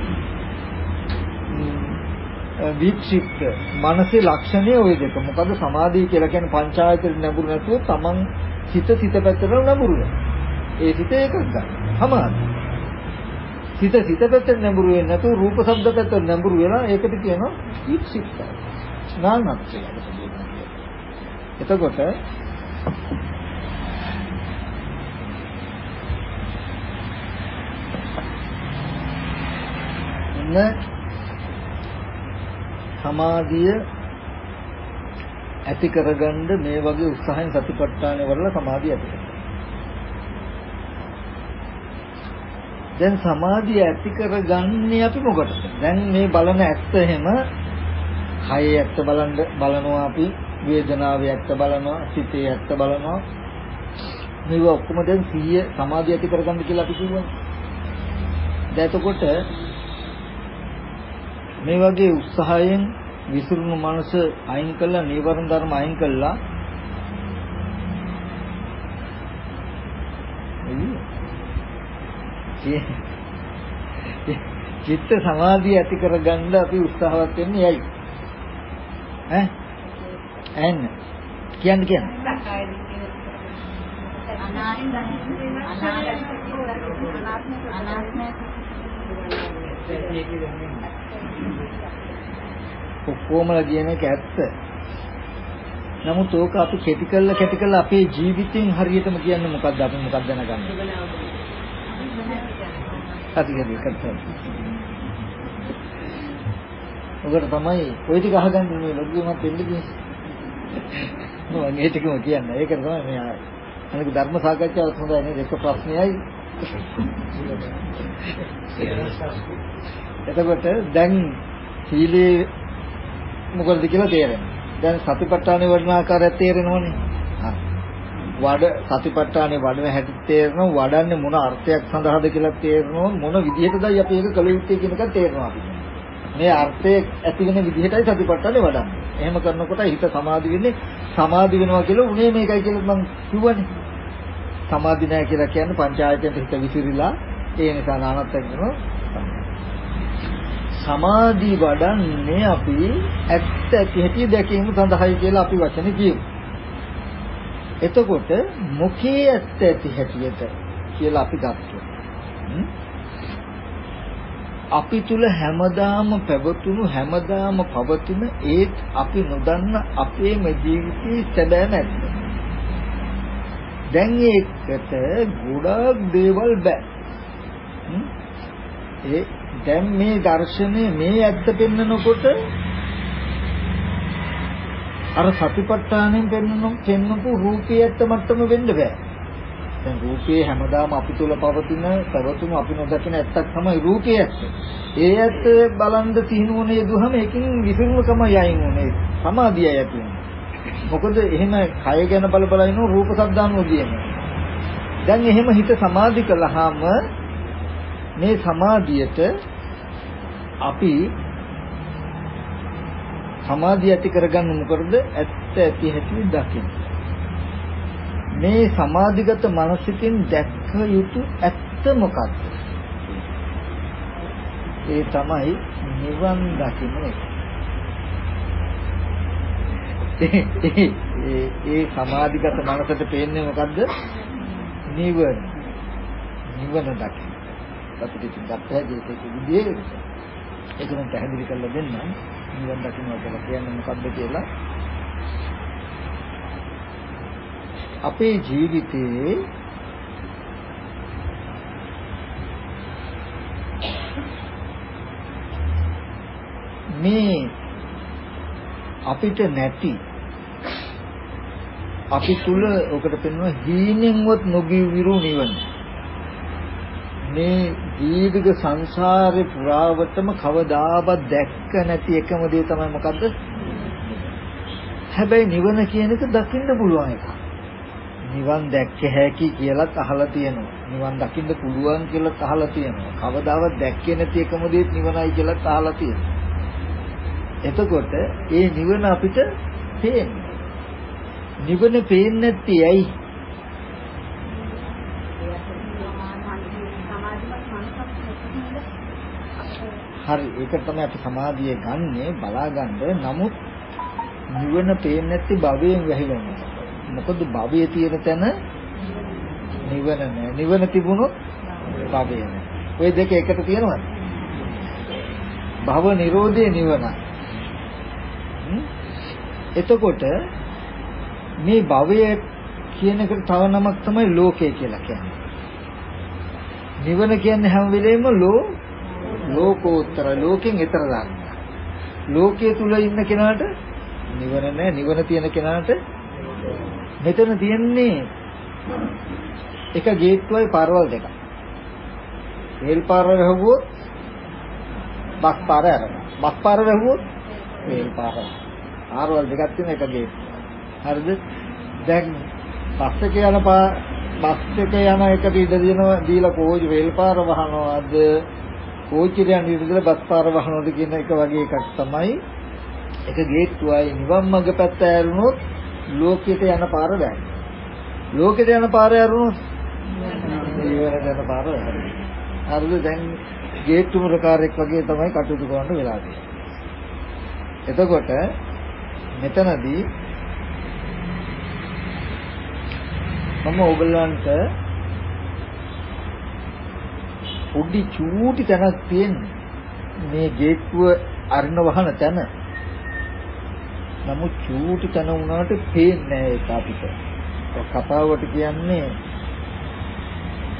වික්ෂිප්ත මනසේ ලක්ෂණය ওই දෙක. මොකද සමාධිය කියලා කියන්නේ පංචායතන නැඹුරු නැතුව තමන් සිත පැත්තට නැඹුරු වෙනවා. ඒ සිත ඒකයි. සමාධි. සිත පැත්තට නැඹුරු වෙන්නේ නැතුව රූප ශබ්ද පැත්තට නැඹුරු වෙලා ඒකට කියනවා වික්ෂිප්ත. නානත්වය. එතකොට සමාධිය ඇති කරගන්න මේ වගේ උත්සාහයෙන් සතිපට්ඨානය වල සමාධිය ඇති කරගන්න. දැන් සමාධිය ඇති කරගන්නේ අපි මොකටද? දැන් මේ බලන ඇත්ත එහෙම කයේ ඇත්ත බලනවා අපි, වේදනාවේ ඇත්ත බලනවා, සිතේ ඇත්ත බලනවා. මේව ඔක්කොම දැන් සිහිය සමාධිය ඇති කරගන්න කියලා අපි කියනවා. දැන් එතකොට මේ වගේ උත්සාහයෙන් විසිරුණු මනස අයින් කළා, නීවරණ ධර්ම අයින් කළා. චිත්ත සමාධිය ඇති කරගන්න අපි උත්සාහවත් වෙන්නේ ඇයි? ඇන්න කියන්නේ ඔක්කොමලා කියන එක ඇත්ත. නමුත් ඕක අපි කැටි කළා අපේ ජීවිතෙන් හරියටම කියන්නේ මොකද්ද? අපි මොකක්ද දැනගන්නේ? ඔකට තමයි ওই ටික අහගන්න මේ ලොකුමත් දෙන්නේ. මම ඒ ටිකම කියන්නේ. ඒක තමයි මේ අනික ධර්ම සාකච්ඡාවත් හොඳයි නේද? එක ප්‍රශ්නයයි. එතකොට දැන් සීලේ මොකද කියලා තේරෙනවා. දැන් සතිපට්ඨානේ වඩන ආකාරය තේරෙනවනේ. සතිපට්ඨානේ වඩන හැටි තේරෙනවා. වඩන්නේ මොන අර්ථයක් සඳහාද කියලා තේරෙනවා. මොන විදිහටදයි අපි ඒක කළ යුත්තේ කියන එක තේරෙනවා අපි. මේ අර්ථයේ ඇති වෙන විදිහටයි සතිපට්ඨානේ වඩන්නේ. එහෙම කරනකොට හිත සමාධි වෙන්නේ. සමාධි වෙනවා කියලා උනේ මේකයි කියලා මම කිව්වනේ. සමාධි නැහැ කියලා කියන්නේ පංචායතනෙට හිත විසිරිලා ඒ නිසා නානත් කරනවා. සමාධි වඩන්නේ අපි ඇත්ත ඇති හැටි දැකීම සඳහායි කියලා අපි වචනේ කියමු. එතකොට මොකේ ඇත්ත ඇති හැටියට කියලා අපි ගත්තා. අපි තුල හැමදාම පැවතුණු හැමදාම පවතින ඒත් අපි නොදන්න අපේම ජීවිතයේ සැබෑම ඇත්ත. දැන් ඒකට ගොඩක් දේවල් බෑ. දැන් මේ දර්ශනේ මේ ඇත්ත පෙන්නකොට අර සතිපට්ඨානෙන් පෙන්නපු රූපේ ඇත්ත මට්ටම වෙන්න බෑ. දැන් රූපේ හැමදාම අපි තුල පවතින පැවතුණු අපි නොදකින ඇත්තක් තමයි රූපේ ඇත්ත. ඒ ඇත්ත බලන් සිහිනුවනේ දුහම ඒකින් විසිරුණකම යයින් උනේ සමාධියයි ඇති වෙනවා. මොකද එහෙම කය ගැන බල ඉන්න රූප ශබ්දානුදියම. දැන් එහෙම හිත සමාධි කළාම මේ සමාධියට අපි සමාධිය ඇති කරගන්න මොකද ඇත්ත ඇති හැටි දකින්න. මේ සමාධිගත මනසකින් දැක්ක යුතු ඇත්ත මොකක්ද? ඒ තමයි නිවන් දකින්න එක. ඒ සමාධිගත මනසට පේන්නේ මොකද්ද? නිවන. නිවන දකින්න. අපිට ඉතින් ඒක විදිහේ ඒක මම පැහැදිලි කරලා දෙන්නම්. නිවන් දකින්නවා කියලා කියන්නේ මොකද්ද කියලා. අපේ ජීවිතේ මේ අපිට නැති අපි තුල ඔකට පෙන්වන හීනෙන්වත් නොගිවිරු නිවන. මේ දීර්ඝ සංසාරේ පුරාවටම කවදාවත් දැක්ක නැති එකම දේ තමයි මොකද්ද? හැබැයි නිවන කියන එක දකින්න පුළුවන් එකක්. නිවන් දැක්ක හැකි කියලාත් අහලා තියෙනවා. නිවන් දකින්න පුළුවන් කියලාත් අහලා තියෙනවා. කවදාවත් දැක්කේ නැති එකම දේ නිවනයි කියලාත් අහලා තියෙනවා. එතකොට ඒ නිවන අපිට පේන්නේ. නිවන පේන්නේ නැත්තේ ඇයි? හරි ඒක තමයි අපි සමාධිය ගන්නෙ බලාගන්න. නමුත් නිවන පේන්නේ නැත්තේ භවයෙන් වැහිලා. මොකද භවයේ තියෙන තැන නිවන නෑ. නිවන තිබුණොත් භවය නෑ. ওই දෙක එකට තියෙනවද? භව නිරෝධේ නිවනයි. එතකොට මේ භවය කියන එකට තව නමක් තමයි ලෝකය කියලා කියන්නේ. නිවන කියන්නේ හැම වෙලෙම ලෝකෝත්තර ලෝකෙන් ඈතර දාන්න. ලෝකයේ තුල ඉන්න කෙනාට නිවන නෑ. නිවන තියෙන කෙනාට මෙතන තියෙන්නේ එක ගේට්ටුවයි පාරවල් දෙකක්. රේල් පාර වැහුවොත් බස් පාර යනවා. බස් පාර වැහුවොත් රේල් පාර. පාරවල් දෙකක් තියෙන එක ගේට්ටුව. හරිද? දැන් බස් එක යන එකට ඉඳ දීලා කෝච් රේල් පාර වහනවාද කෝච්චියට යන ඉඳලා බස් පාර වහනවාද කියන එක වගේ එකක් තමයි එක ගේට්ටුවයි. නිවන් මඟ පැත්ත ඇරුණොත් ලෝකයට යන පාර වැය. ලෝකයට යන පාර ඇරුණොත් නිවනට යන පාර වැය. හරිද? දැන් ගේට්ටු මුරකාරයෙක් වගේ තමයි කටයුතු කරන්න වෙලා තියෙන්නේ. එතකොට මෙතනදී මම ඔයගලන්ට පොඩි චූටි තැනක් තියෙන්නේ මේ ගේට්ටුව අරින වහන තැන. නමුත් චූටි තැන වුණාට පේන්නේ නැහැ ඒක අපිට. කතාවට කියන්නේ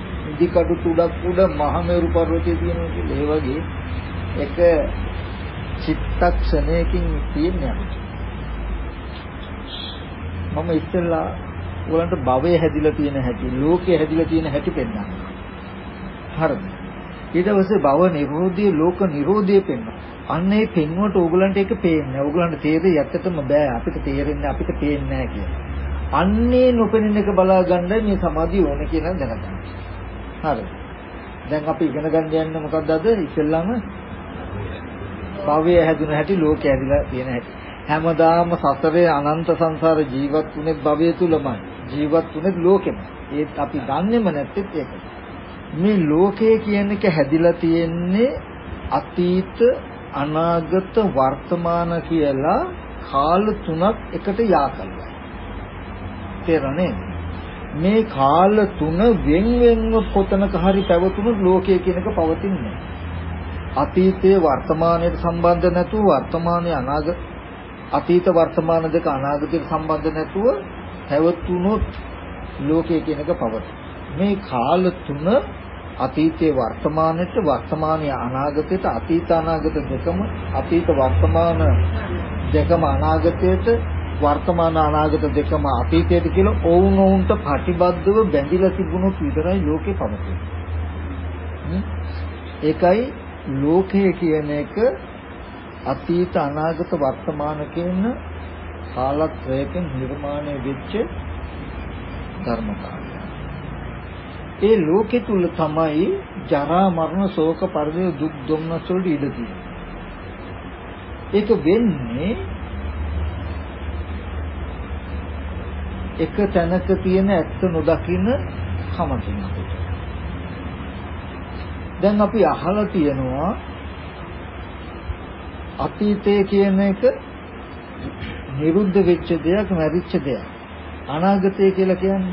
ඉදිකටු තුඩක් උඩ මහමෙරු පර්වතය තියෙනවා කියලා. ඒ වගේ එක චිත්තක්ෂණයකින් තියෙන්නේ. මම ඉස්සෙල්ලා ඔයගලන්ට භවය හැදිලා තියෙන හැටි, ලෝකය හැදිලා තියෙන හැටි පෙන්නනවා. හරිද? ඊට පස්සේ භව නිරෝධය, ලෝක නිරෝධය පෙන්වනවා. අන්න ඒ පෙන්වුවට ඕගලන්ට ඒක පේන්නේ. ඕගලන්ට තේරෙයි ඇත්තටම බෑ. අපිට තේරෙන්නේ අපිට පේන්නේ නැහැ කියලා. අන්නේ නොපෙනෙන එක බලා ගන්නයි මේ සමාධිය ඕනේ කියලා දැනගන්න. හරිද? දැන් අපි ඉගෙන ගන්න යන්නේ මොකක්ද අද? ඉස්සෙල්ලාම භවය හැදුන හැටි, ලෝකය හැදිලා තියෙන හැටි. හැමදාම සසරේ අනන්ත සංසාර ජීවත් වුනේ භවය තුලමයි. ජීවත් වුනේ ලෝකෙම. ඒත් අපි දන්නේම නැත්තේත් ඒක. මේ ලෝකය කියන එක හැදිලා තියෙන්නේ අතීත, අනාගත, වර්තමාන කියලා කාල තුනක් එකට යා කරලා. තේරෙන්නේ? මේ කාල තුන වෙන් වෙන්ව කොතනක හරි පැවතුණු ලෝකය කියන එක පවතින්නේ. අතීතයේ වර්තමානයට සම්බන්ධ නැතුව වර්තමානයේ අනාගත, අතීත වර්තමාන දෙක අනාගතයට සම්බන්ධ නැතුව පැවතුණොත් ලෝකය කියන එක පවතී. මේ කාල තුන අතීතයේ වර්තමානයට, වර්තමානයේ අනාගතයට, අතීත අනාගත දෙකම, අතීත වර්තමාන දෙකම අනාගතයට, වර්තමාන අනාගත දෙකම අතීතයට කියලා ඔවුන්ට ප්‍රතිබද්ධව බැඳිලා තිබුණොත් විතරයි ලෝකේ පවතින්නේ. ඒකයි ලෝකය කියන එක අතීත අනාගත වර්තමාන කියන කාලත්‍රයකින් නිර්මාණය වෙච්ච ධර්මතාවය. ඒ ලෝකෙ තුල තමයි ජරා මරණ ශෝක පරිදේ දුක් දුම්නස් වලට ඉඩ තියෙන්නේ. ඒක වෙන්නේ එක තැනක තියෙන ඇත්ත නොදකින්න කමකින් අපිට. දැන් අපි අහලා තියෙනවා අතීතය කියන එක නිරුද්ධ වෙච්ච දෙයක්, මැරිච්ච දෙයක්. අනාගතය කියලා කියන්නේ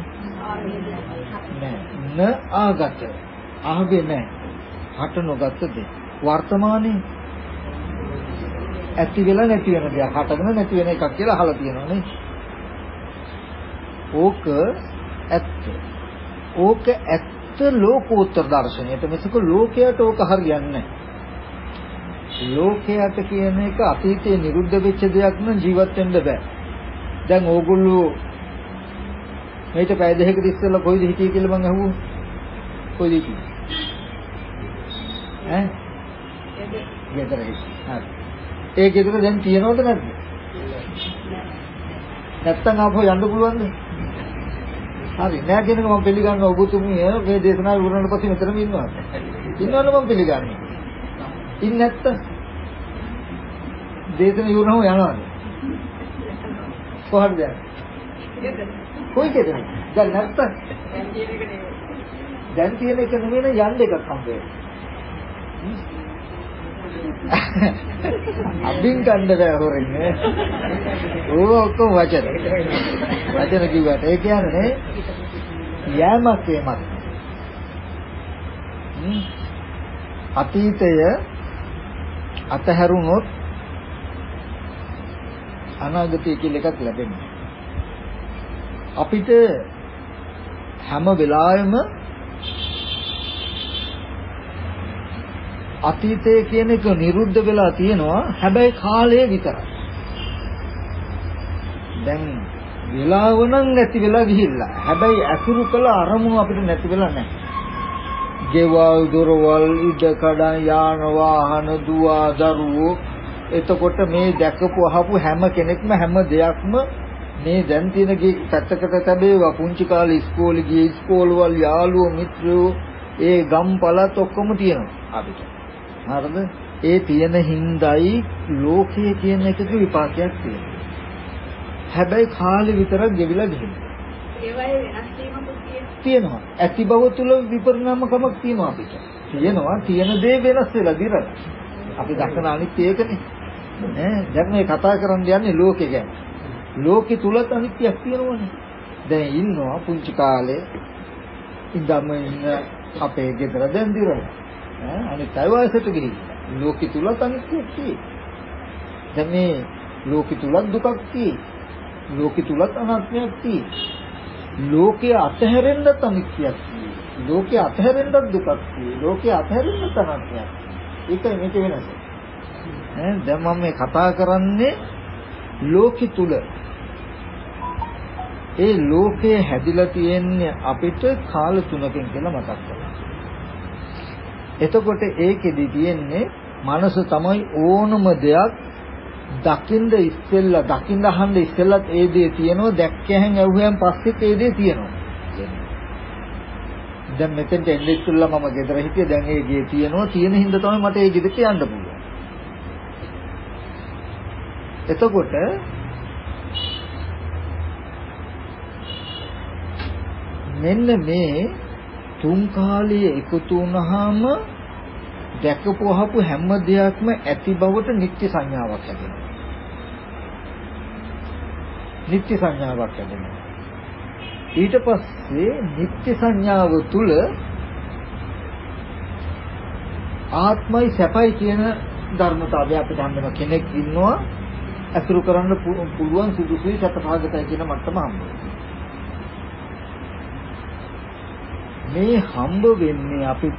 නෑ. ආගත. ආවේ නෑ. හට නොගත් දෙයක්. වර්තමානයේ ඇති වෙලා නැති වෙන දෙයක්. හටගෙන නැති වෙන එකක් කියලා අහලා තියෙනවා නේ. ඕක ඇත්ත. ඕක ඇත්ත ලෝකෝත්තර දර්ශනයට. මිසක ලෝකයට ඕක හරියන්නේ නැහැ. ලෝකයට කියන එක අතීතයේ නිරුද්ධ වෙච්ච දෙයක් නම් ජීවත් වෙන්න බෑ. දැන් ඕගොල්ලෝ මේක පැය දෙකකට ඉස්සෙල්ලා කොයිද හිටියේ කියලා මං අහුවා. කොයිද හිටියේ? ඈ? ගෙදර හිටියේ. හරි. ඒ ගෙදර දැන් තියනවද නැද්ද? නැත්තම් ආපහු යන්න පුළුවන්ද? හරි. නෑ කියන එක මම පිළිගන්නවා. ඔබතුමිය මේ දේශනාව ඉවරනට පස්සේ මෙතනම ඉන්නවා. ඉන්නවද මම පිළිගන්නේ? ඉන්නේ නැත්තම් දේශන ඉවරනම යනවාද? කොහොමද යන්නේ? කොයි ගෙදර? දැන් නැත්තම් දැන් තියෙන එක නෙමෙයි යන්න එකක් හම්බ වෙන්නේ. අබින් ගන්න බෑ හොරන්නේ. ඕක ඔක්කොම වචන. වචන කිව්වට ඒ කියන්නේ යෑමක් එමත්. අතීතය අතහැරුණොත් අනාගතය කියලා එකක් ලැබෙනවා. අපිට හැම වෙලාවෙම අතීතය කියන එක නිරුද්ධ වෙලා තියෙනවා. හැබැයි කාලය විතරයි. දැන් වෙලාව නම් නැති වෙලා ගිහිල්ලා. හැබැයි අසුරු කළ අරමුණු අපිට නැති වෙලා නැහැ. ගෙවල් දොරවල් ඉඩකඩම් යාන වාහන දුව දරුවෝ එතකොට මේ දැකපු අහපු හැම කෙනෙක්ම හැම දෙයක්ම මේ දැන් තියෙන පැත්තකට තැබේවා. පුංචි කාලේ ඉස්කෝලේ ගියේ ඉස්කෝලවල යාළුවෝ මිත්‍රයෝ ඒ ගම් පළාත් ඔක්කොම තියෙනවා අපිට. හරිද? ඒ තියෙන හිඳයි ලෝකයේ කියන එකක විපාකයක් තියෙනවා. හැබැයි කාලේ විතරක් ගෙවිලා ගිහින්. ඒවයි වෙනස් වීමකුත් තියෙනවා. ඇති බව තුල විපරිණාමකමක් තියෙනවා අපිට. තියෙනවා. තියෙන දේ වෙනස් වෙලා දිරලා. අපි දකින අනිත් ඒකනේ. ඈ දැන් මේ කතා කරන්න යන්නේ ලෝකේ ගැන. ලෝකේ තුලත් අනිත්‍යයක් තියෙනවනේ. දැන් ඉන්නවා පුංචි කාලේ ඉඳන්ම ඉන්න අපේ ගෙදර දැන් දිරලා. අනිත් අය වයසට ගිහින් ලෝකෙ තුලත් අනිත්‍යයක් තියෙනවා. දැන් මේ ලෝකෙ තුලත් දුකක් තියෙනවා. ලෝකෙ තුලත් අනාත්මයක් තියෙනවා. ලෝකයේ අතහැරෙන්නත් අනිත්‍යයක් තියෙනවා. ලෝකයේ අතහැරෙන්නත් දුකක් තියෙනවා. ලෝකයේ අතහැරෙන්නත් අනාත්මයක්. ඒකයි මේක වෙනස. දැන් මම මේ කතා කරන්නේ ලෝකෙ තුල. ඒ ලෝකේ හැදිලා තියෙන්නේ අපිට කාල 3කින් කියලා මතක් කරගන්න. එතකොට ඒකෙදි තියෙන්නේ මනස තමයි ඕනම දෙයක් දකින්න ඉස්සෙල්ලා දකින්න අහන්න ඉස්සෙල්ලත් ඒ දේ තියෙනවා, දැක්කහන් ඇහුවයන් පස්සෙත් ඒ දේ තියෙනවා. දැන් මෙතෙන්ට එන්නේ ඉස්සෙල්ලා මම ගෙදර හිටියේ, දැන් ඒ ගේ තියෙනවා, තියෙන හින්දා තමයි මට ඒ ගෙදරට යන්න පුළුවන්. එතකොට මෙන්න මේ තුන් කාලයේ එකතු වුණාම දැකපුවහපු හැම දෙයක්ම ඇති බවට නිත්‍ය සංඥාවක් හැදෙනවා. නිත්‍ය සංඥාවක් හැදෙනවා. ඊට පස්සේ නිත්‍ය සංඥාව තුල ආත්මයි සැපයි කියන ධර්මතාවය අපිට හම්බ වෙන කෙනෙක් ඉන්නවා, අසුරු කරන්න පුළුවන් සුදුසුයි සත්‍යභාගතයි කියන මට්ටම හම්බ වෙනවා. මේ හම්බ වෙන්නේ අපිට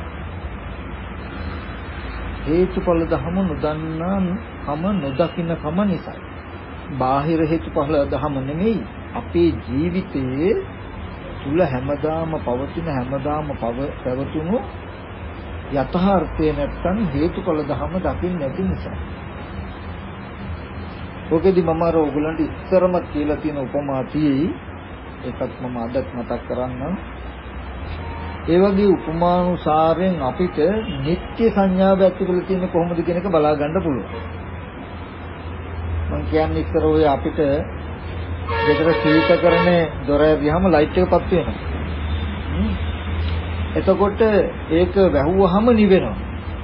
හේතුඵල ධම නොදන්නා කම නොදකින්න කම නිසා. බාහිර හේතුඵල ධම නෙමෙයි, අපේ ජීවිතයේ තුල හැමදාම පවතින හැමදාම පැවතුණු යථාර්ථය නැත්තම් හේතුඵල ධම දකින්න නැති නිසා. ඔකෙදි මම අර ඔයගලන්ට ඉස්සරම කියලා තියෙන උපමා තියෙයි, ඒකත් මම අදත් මතක් කරන්නම්. ඒ වගේ උපමානුසාරයෙන් අපිට නිත්‍ය සංඥාව ඇති කරලා තියෙන්නේ කොහොමද කියන එක බලා ගන්න පුළුවන්. මම කියන්නේ ඉස්සර ඔය අපිට ගෙදර සීතකරණේ දොර ඇරියාම ලයිට් එක පත් වෙනවා. එතකොට ඒක වැහුවහම නිවෙනවා.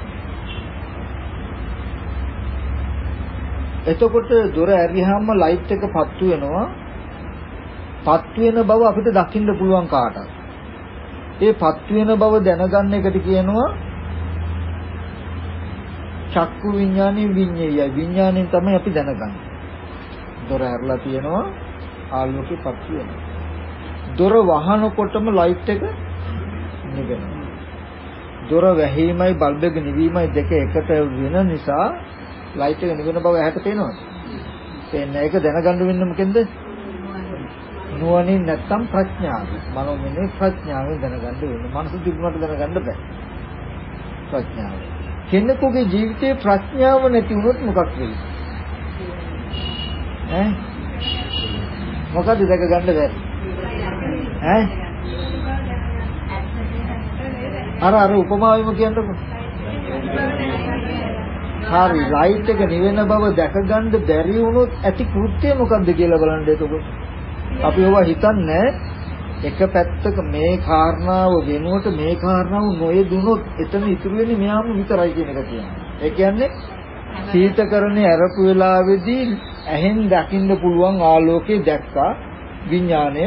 එතකොට දොර ඇරියාම ලයිට් එක පත් වෙනවා. පත් වෙන බව අපිට දකින්න පුළුවන් කාටද? ඒ පත් වෙන බව දැනගන්න එකට කියනවා චක්කු විඥානේ විඤ්ඤායයි. විඥාණයෙන් තමයි අපි දැනගන්නේ. දොර ඇරලා තියෙනවා, ආලෝකේ පත් වෙනවා. දොර වහනකොටම ලයිට් එක නිවෙනවා. දොර වැහීමයි බල්බ් එක නිවීමයි දෙක එකට වෙන නිසා ලයිට් එක නිවෙන බව ඇහැට පේනවද? පේන්නේ. ඒක දැනගන්න වෙන්නේ මොකෙන්ද? නුවණින් නැත්තම් ප්‍රඥාව. මනෝමය ප්‍රඥාවෙන් දැනගන්න වෙන්නේ. මනස තිබුණාට දැනගන්න බෑ. ප්‍රඥාව. කෙනෙකුගේ ජීවිතේ ප්‍රඥාව නැති වුණොත් මොකක් වෙයිද? මොකද දැක ගන්න බැහැ. අර උපමාවෙම කියන්නකො. හරි, ලයිට් එක නිවෙන බව දැක ගන්න බැරි වුණොත් ඇති කෘත්‍ය මොකද්ද කියලා බලන්න එතකොට. අපි ඒවා හිතන්නේ එක පැත්තක මේ කාරණාව වෙනුවට මේ කාරණාව නොයෙදුනොත් එතන ඉතුරු වෙන්නේ මෙයාම විතරයි කියන එක කියනවා. ඒ කියන්නේ සීතකරණේ අරපු වෙලාවේදී ඇහෙන් දකින්න පුළුවන් ආලෝකේ දැක්කා විඥාණය.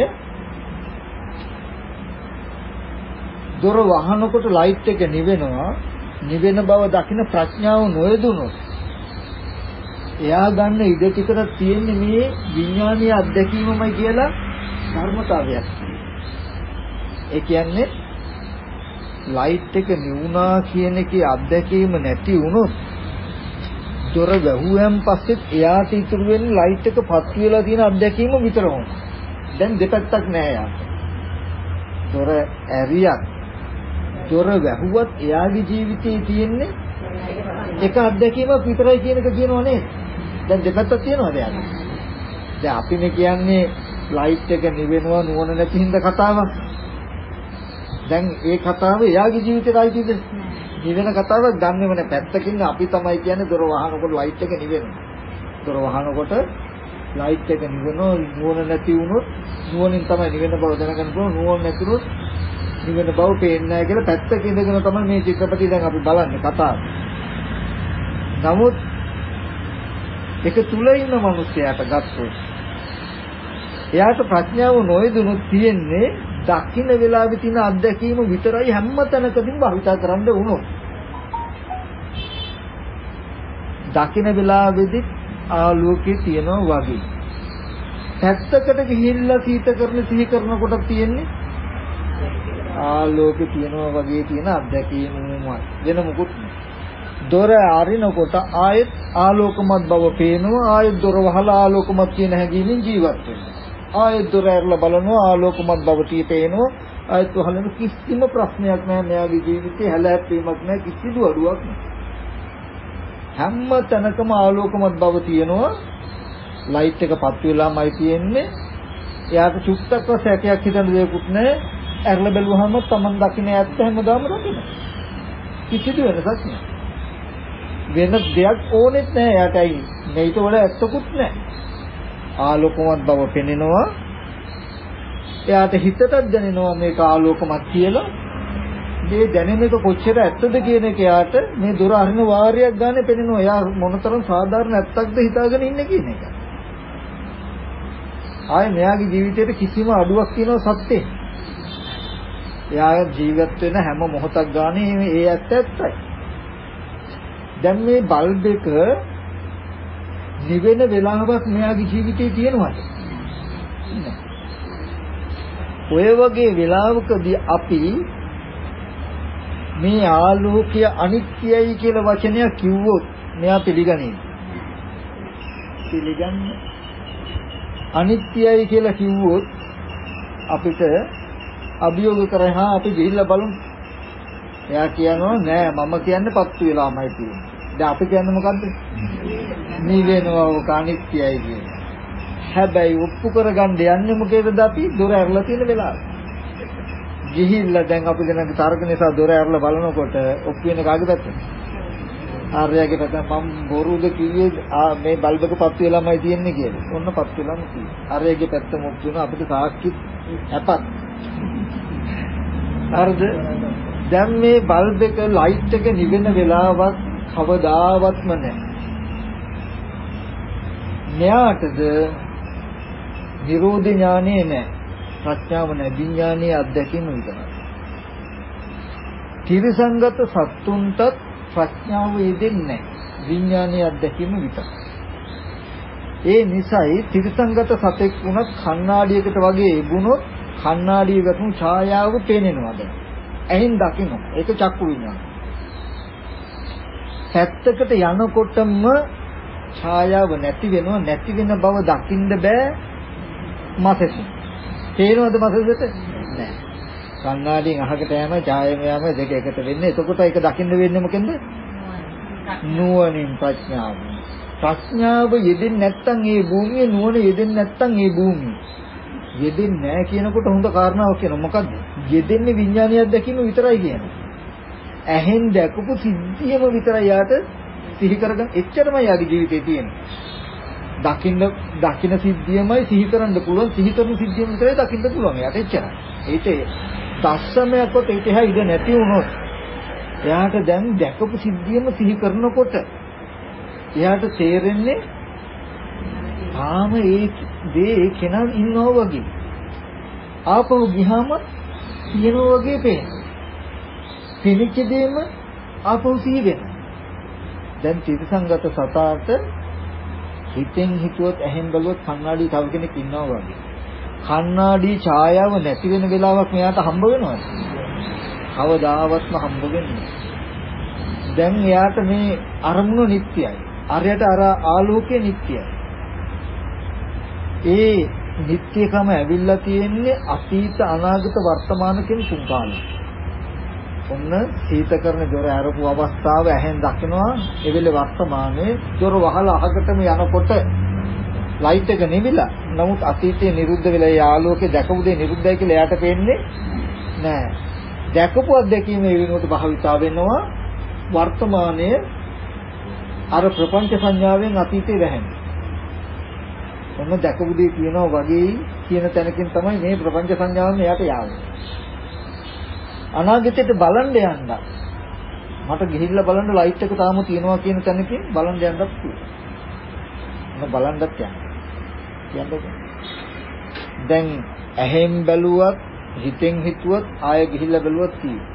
දොර වහනකොට ලයිට් එක නිවෙනවා. නිවෙන බව දකින්න ප්‍රඥාව නොයෙදුනොත් එයා ගන්න ඉඩ ටිකට තියෙන්නේ මේ විඥානීය අත්දැකීමමයි කියලා ධර්මතාවයක්. ඒ කියන්නේ ලයිට් එක නිවුණා කියන එකේ අත්දැකීම නැති වුණොත් දොර වැහුවෙන් පස්සෙත් එයාට ඉතුරු වෙන්නේ ලයිට් එක පත් වෙලා තියෙන අත්දැකීම විතරයි. දැන් දෙපැත්තක් නෑ යාට. දොර ඇරියක් දොර වැහුවත් එයාගේ ජීවිතේ තියෙන්නේ එක අත්දැකීමක් විතරයි කියන එක කියනවා නේද? දැන් දෙපැත්තක් තියෙනවද යාට? දැන් අපිනේ කියන්නේ ලයිට් එක නිවෙනවා නුවණ නැති හින්දා කතාවක්. දැන් ඒ කතාව එයාගේ ජීවිතේට අයිතිද? නිවෙන කතාවක් ගන්නෙම නැහැ. පැත්තකින් අපි තමයි කියන්නේ දොර වහනකොට ලයිට් එක නිවෙනවා. දොර වහනකොට ලයිට් එක නිවෙනවා නුවණ නැති වුණොත් නුවණින් තමයි නිවෙන බව දැනගන්න පුළුවන්. නුවණ නැතිනොත් නිවෙන බව පේන්නේ නැහැ කියලා පැත්තක ඉඳගෙන තමයි මේ චිත්‍රපටය දැන් අපි බලන්නේ කතාව. නමුත් ඒක තුල ඉන්න මිනිස්යාට ගත්තොත් එයාට ප්‍රඥාව නොයදුනොත් තියෙන්නේ දකින්න වෙලාවේ තියෙන අත්දැකීම විතරයි හැම තැනකදීම භාවිතා කරන්න වුණොත්. දකින්න වෙලාවේදී ආලෝකේ තියෙනවා වගේ. පැත්තකට ගිහිල්ලා සීතකරන සිහි කරනකොට තියෙන්නේ ආලෝකේ තියෙනවා වගේ තියෙන අත්දැකීමමයි. වෙන මොකුත් දොර අරිනකොට ආයෙත් ආලෝකමත් බව පේනවා. ආයෙත් දොර වහලා ආලෝකමත් කියන හැඟීමෙන් ජීවත් වෙනවා. ආයෙත් දොර ඇරලා බලනවා ආලෝකමත් බව පේනවා. ආයෙත් වහලන කිසිම ප්‍රශ්නයක් නැහැ. මෙයාගේ ජීවිතේ හැලහැප්පීමක් නැහැ. කිසිදු අඩුවක් නැහැ. හැම තැනකම ආලෝකමත් බව තියෙනවා. ලයිට් එක පත් වෙලාමයි තියෙන්නේ. එයාට චුට්ටක්ව සැකයක් හිතන දෙයක්වත් නැහැ. ඇරලා බැලුවහම Taman දකින්න ඇත්ත හැමදාම දකින්න. කිසිදු වෙනසක් නැහැ. වෙන දෙයක් ඕනෙත් නැහැ. එයාටයි මේිට වල ඇත්තකුත් නැහැ. ආලෝකමත් බව පෙනෙනවා. එයාට හිතටත් දැනෙනවා මේක ආලෝකමත් කියලා. මේ දැනෙන එක කොච්චර ඇත්තද කියන එක එයාට මේ දොර අරින වාරයක් ගන්න පෙනෙනවා. එයා මොනතරම් සාධාරණ ඇත්තක්ද හිතාගෙන ඉන්නේ කියන එක. ආයේ මෙයාගේ ජීවිතේට කිසිම අඩුවක් තියෙනව සත්‍යේ. එයා ජීවත් වෙන හැම මොහොතක් ගානේ ඒ ඇත්ත ඇත්තයි. දැන් මේ බල්බ් එක නිවෙන වෙලාවක් මෙයාගේ ජීවිතේ තියෙනවද? ඔය වගේ වෙලාවකදී අපි මේ ආලෝකය අනිත්‍යයි කියලා වචනයක් කිව්වොත් මෙයා පිළිගන්නේ. පිළිගන්නේ. අනිත්‍යයි කියලා කිව්වොත් අපිට අභියෝග කරහා අපි ගිහිල්ලා බලමු. එයා කියනවා නෑ මම කියන්නේ පත්තු වෙලාමයි තියෙන්නේ. දැන් අපි කියන්නේ මොකද්ද? නිවෙනවා ඔක අනිත්‍යයි කියන්නේ. හැබැයි ඔප්පු කරගන්න යන්නේ මොකේද අපි දොර ඇරලා තියෙන වෙලාව. ගිහිල්ලා දැන් අපි දැනගේ තර්ක නිසා දොර ඇරලා බලනකොට ඔප්පු වෙන කාගේ පැත්තද? ආර්යගේ පැත්ත. මම බොරුද කිව්වේ මේ බල්බ් එක පත්තු වෙලාමයි තියෙන්නේ කියලා. ඔන්න පත්තු වෙලාම තියෙන්නේ. ආර්යගේ පැත්තම ඔප්පු වෙනවා අපිට සාක්ෂි හැපත්. හරිද? දැන් මේ බල්බ් එක ලයිට් එක නිවෙන වෙලාවක් කවදාවත්ම නැහැ. මෙයාටද නිරෝධ ඥානෙ නැහැ. ප්‍රඥාව නැහැ. විඥානීය අත්දැකීම විතරයි. ත්‍රිසංගත සත්තුන්ටත් ප්‍රඥාව යෙදෙන්නේ නැහැ. විඥානීය අත්දැකීම විතරයි. ඒ නිසායි ත්‍රිසංගත සතෙක් වුණත් කණ්ණාඩියකට වගේ ඉබුණොත් කණ්ණාඩිය වැටුණු ඡායාව පේනවද? ඇහෙන් දකින්න. ඒක චක්කු විඥාන. පැත්තකට යනකොටම ඡායාව නැති වෙනවා. නැති වෙන බව දකින්න බෑ මසෙට. තේරෙනවද මසෙට? නෑ. කණ්ණාඩියෙන් අහකට යෑම ඡායාව යෑම දෙක එකට වෙන්නේ. එතකොට ඒක දකින්න වෙන්නේ මොකෙන්ද? නුවණින් ප්‍රඥාව. ප්‍රඥාව යෙදෙන්නේ නැත්නම් ඒ භූමියේ නුවණ යෙදෙන්නේ නැත්නම් ඒ භූමිය. යෙදෙන්නේ නැහැ කියනකොට හොඳ කාරණාවක් කියනවා. මොකද්ද? යෙදෙන්නේ විඥානීය දැකීම විතරයි කියන්නේ. ඇහෙන් දැකපු සිද්ධියම විතරයි යාට සිහි කරගන්න. එච්චරමයි යාගේ ජීවිතේ තියෙන්නේ. දකින්න සිද්ධියමයි සිහි කරන්න පුළුවන්. සිහි කරන සිද්ධියම විතරයි දකින්න පුළුවන්. යාට එච්චරයි. ඒක දස්සමයක්වත් ඒක එහා ඉඳ නැති වුණොත් එයාට දැන් දැකපු සිද්ධියම සිහි කරනකොට එයාට තේරෙන්නේ තාම ඒ කෙනා ඉන්නවා වගේ. ආපහු ගියාම තියෙනවා වගේ පේනවා. පිළිච්ච දෙයම ආපහු සිහි වෙනවා. දැන් ත්‍රිසංගත සතාට හිතෙන් හිතුවත් ඇහෙන් බලුවත් කණ්ණාඩි තව කෙනෙක් ඉන්නවා වගේ. කණ්ණාඩි ඡායාව නැති වෙන වෙලාවක් මෙයාට හම්බ වෙනවද? කවදාවත්ම හම්බ වෙන්නේ නැහැ. දැන් එයාට මේ අරමුණ නිට්ටයයි. අරයට අර ආලෝකය නිට්ටයයි. ඒ නිට්ටයකම ඇවිල්ලා තියෙන්නේ අතීත අනාගත වර්තමාන කියන තුන් කාලෙ. ඔන්න සීතකරන දොර ආරපු අවස්ථාව ඇහෙන් දකිනවා. ඒ වෙලේ වර්තමානයේ දොර වහලා අහකටම යනකොට ලයිට් එක නිවිලා. නමුත් අතීතයේ නිරුද්ධ වෙලා ඒ ආලෝකේ දැකපු දේ නිරුද්ධයි කියලා එයාට පේන්නේ නෑ. දැකපු අත්දැකීම ඒ වෙනුවට භාවිතා වෙනවා. වර්තමානයේ අර ප්‍රපංච සංඥාවෙන් අතීතේ වැහෙන්නේ. ඔන්න දැකපු දේ කියනවා වගේ කියන තැනකින් තමයි මේ ප්‍රපංච සංඥාවෙන් එයාට යාවේ. අනාගතයට බලන්න යන්න. මට ගිහිල්ලා බලන්න ලයිට් එක තාම තියෙනවා කියන තැනකින් බලන්න යන්නත් පුළුවන්. මම බලන්නත් යන්න. දැන් ඇහෙන් බැලුවත් හිතෙන් හිතුවත් ආයෙ ගිහිල්ලා බැලුවත් තියෙනවා.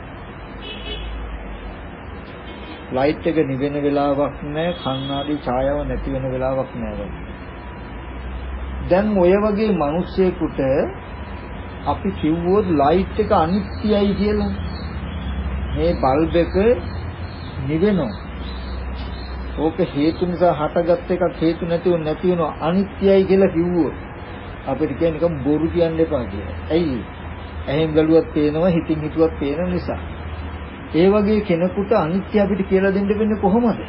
ලයිට් එක නිවෙන වෙලාවක් නැහැ. කණ්ණාඩි ඡායාව නැති වෙන වෙලාවක් නැහැ. දැන් ඔය වගේ මිනිස්සෙකුට අපි කිව්වොත් ලයිට් එක අනිත්‍යයි කියලා. මේ බල්බ් එක නිවෙනවා. ඕක හේතු නිසා හටගත් එකක් හේතු නැතිව නැති වෙනවා අනිත්‍යයි කියලා කිව්වොත් අපිට කියන්නේ නිකන් බොරු කියන්න එපා කියලා. ඇයි? ඇහෙන් බැලුවත් පේනවා, හිතින් හිතුවත් පේන නිසා. ඒ වගේ කෙනෙකුට අනිත්‍ය අපිට කියලා දෙන්න වෙන්නේ කොහොමද?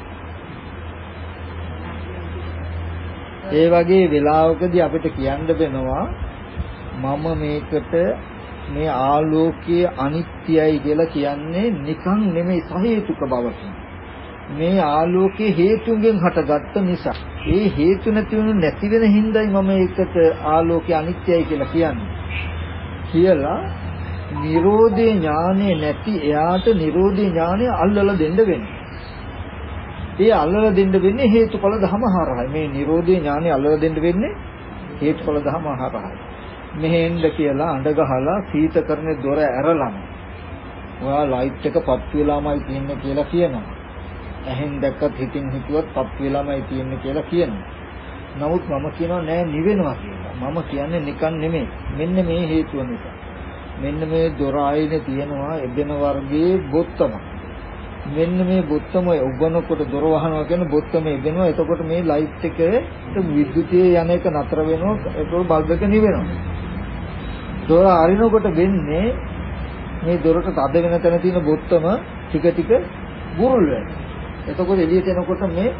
ඒ වගේ වෙලාවකදී අපිට කියන්න වෙනවා මම මේකට මේ ආලෝකයේ අනිත්‍යයි කියලා කියන්නේ නිකන් නෙමෙයි සහේතුක බවකින්. මේ ආලෝකයේ හේතුන්ගෙන් හටගත්ත නිසා. ඒ හේතු නැති වෙන හින්දායි මම ඒකට ආලෝකයේ අනිත්‍යයි කියලා කියන්නේ. කියලා නිරෝධේ ඥානෙ නැති එයාට නිරෝධේ ඥානෙ අල්ලලා දෙන්න වෙන්නේ. ඒ අල්ලලා දෙන්න වෙන්නේ හේතුඵල ධම හරහායි. මේ නිරෝධේ ඥානෙ අල්ලලා දෙන්න වෙන්නේ හේතුඵල ධම හරහායි. මෙහෙන්ද කියලා අඬ ගහලා සීතකරණේ දොර ඇරලම. ඔයා ලයිට් එක පත් වෙලාමයි තියන්නේ කියලා කියනවා. ඇහෙන් දැක්කත් හිතින් හිතුවත් පත් වෙලාමයි තියන්නේ කියලා කියනවා. නමුත් මම කියනවා නෑ නිවෙනවා කියලා. මම කියන්නේ නිකන් නෙමෙයි. මෙන්න මේ හේතුව නිසා. මෙන්න මේ දොර ආයනේ තියෙනවා එබෙන වර්ගයේ බොත්තම. මෙන්න මේ බොත්තම උගනකොට දොර වහනවා කියන්නේ බොත්තම එබෙනවා. එතකොට මේ ලයිට් එකේ විද්‍යුතිය යන එක නතර වෙනවා. ඒකෝ බල්බ් එක නිවෙනවා. දොර අරිනකොට වෙන්නේ මේ දොරට තද වෙන තැන තියෙන බොත්තම ටික ටික බුරුල් වෙනවා. එතකොට එළියට එනකොට මේ